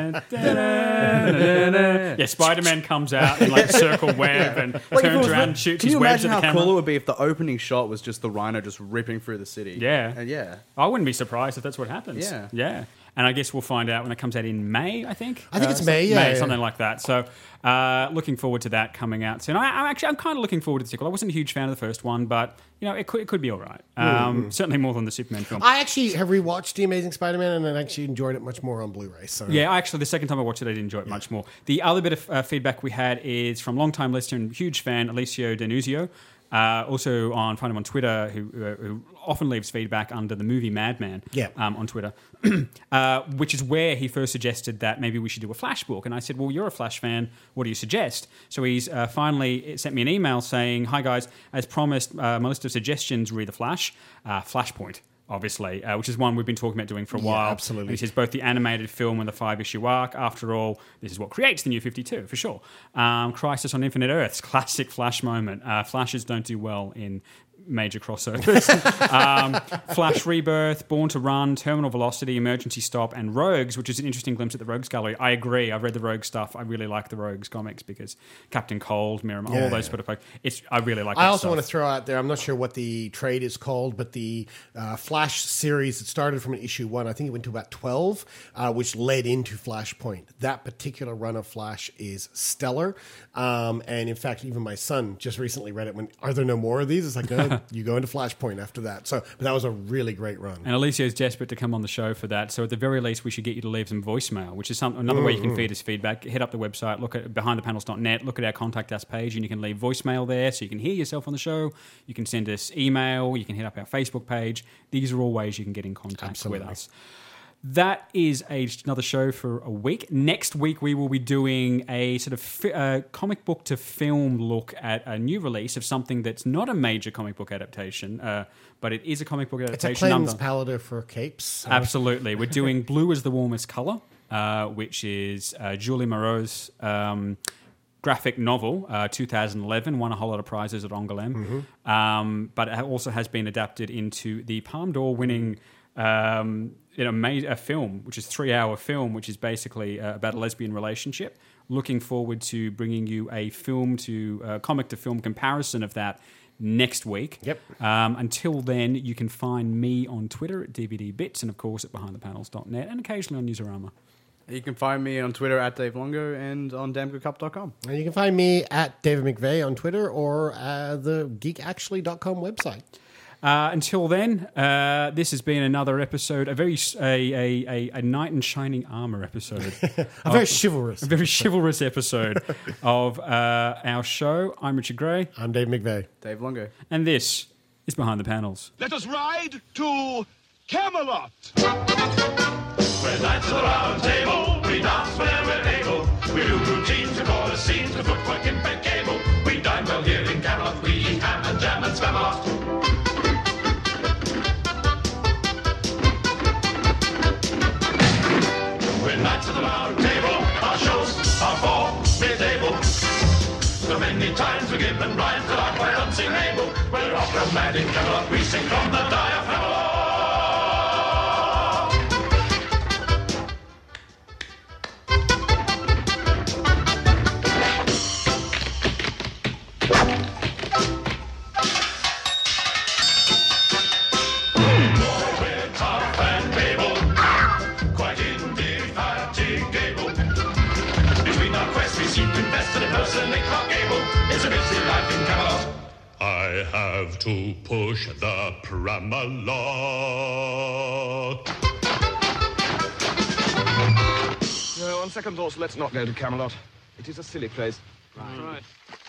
Yeah, Spider-Man comes out in like a circle web and Like, if it turns was around re- and shoots Can his you webs imagine at how the camera. cool it would be if the opening shot was just the Rhino just ripping through the city? Yeah. And yeah. I wouldn't be surprised if that's what happens. Yeah. Yeah. And I guess we'll find out when it comes out in May, I think. I think it's so- May, yeah, May, yeah. something like that. So uh, looking forward to that coming out soon. I, I'm actually, I'm kind of looking forward to the sequel. I wasn't a huge fan of the first one, but, you know, it could, it could be all right. Um, Mm. Certainly more than the Superman film. I actually have rewatched The Amazing Spider-Man and I actually enjoyed it much more on Blu-ray. So Yeah, actually, the second time I watched it, I did enjoy it much more. The other bit of uh, feedback we had is from long-time listener and huge fan, Alicio Denuzio, uh, also on find him on Twitter, who, uh, who often leaves feedback under the movie Madman Yeah. um, on Twitter, uh, which is where he first suggested that maybe we should do a Flash book. And I said, well, you're a Flash fan. What do you suggest? So he's uh, finally sent me an email saying, hi, guys, as promised, uh, my list of suggestions re The Flash, uh, Flashpoint. Obviously, uh, which is one we've been talking about doing for a Yeah, while. absolutely. And he says both the animated film and the five-issue arc. After all, this is what creates the New fifty-two, for sure. Um, Crisis on Infinite Earths, classic Flash moment. Uh, Flashes don't do well in major crossovers. um, Flash Rebirth, Born to Run, Terminal Velocity, Emergency Stop, and Rogues, which is an interesting glimpse at the Rogues gallery. I agree. I've read the Rogues stuff. I really like the Rogues comics because Captain Cold, Miram, Yeah, all those yeah. sort of folks. It's I really like. I that also stuff. want to throw out there, I'm not sure what the trade is called, but the uh, Flash series that started from an issue one, I think it went to about twelve, uh, which led into Flashpoint. That particular run of Flash is stellar. Um, and in fact, even my son just recently read it. When Are there no more of these? It's like, no, you go into Flashpoint after that. So, but that was a really great run. And Alicia's desperate to come on the show for that. So at the very least, we should get you to leave some voicemail, which is some, another way you can Mhm. feed us feedback. Hit up the website, look at behind the panels dot net, look at our contact us page, and you can leave voicemail there so you can hear yourself on the show. You can send us email. You can hit up our Facebook page. These are all ways you can get in contact Absolutely. with us. That is a, another show for a week. Next week, we will be doing a sort of fi- uh, comic book to film look at a new release of something that's not a major comic book adaptation, uh, but it is a comic book It's a adaptation. cleanse Number- powder for capes. Absolutely. We're doing Blue is the Warmest Colour. uh, which is uh, Julie Moreau's um, graphic novel, uh, two thousand eleven, won a whole lot of prizes at Angoulême, Mm-hmm. um, but it also has been adapted into the Palme d'Or winning um, you know, made a film, which is a three-hour film, which is basically uh, about a lesbian relationship. Looking forward to bringing you a film to uh, comic to film comparison of that next week. Yep. Um, until then, you can find me on Twitter at D V D Bits and, of course, at behind the panels dot net and occasionally on Newsarama. You can find me on Twitter at Dave Longo and on damn good cup dot com. And you can find me at David McVeigh on Twitter or uh, the geek actually dot com website. Uh, until then, uh, this has been another episode, a very a a, a, a knight in shining armor episode, a of, very chivalrous, a very chivalrous episode of uh, our show. I'm Richard Gray. I'm Dave McVeigh. Dave Longo. And this is Behind the Panels. Let us ride to Camelot. We're knights of the round table. We dance where we're able. We do routines, we call scenes, to footwork in bed cable. We dine well here in Camelot. We eat ham and jam and Spamalot. We're knights of the round table. Our shows are for mid-table. So many times we're given rhymes that are quite unsingable. We're opera mad in Camelot. We sing from the diaphragm. I have to push the Pramalot. No, on second thoughts, let's not go to Camelot. It is a silly place. Right. right.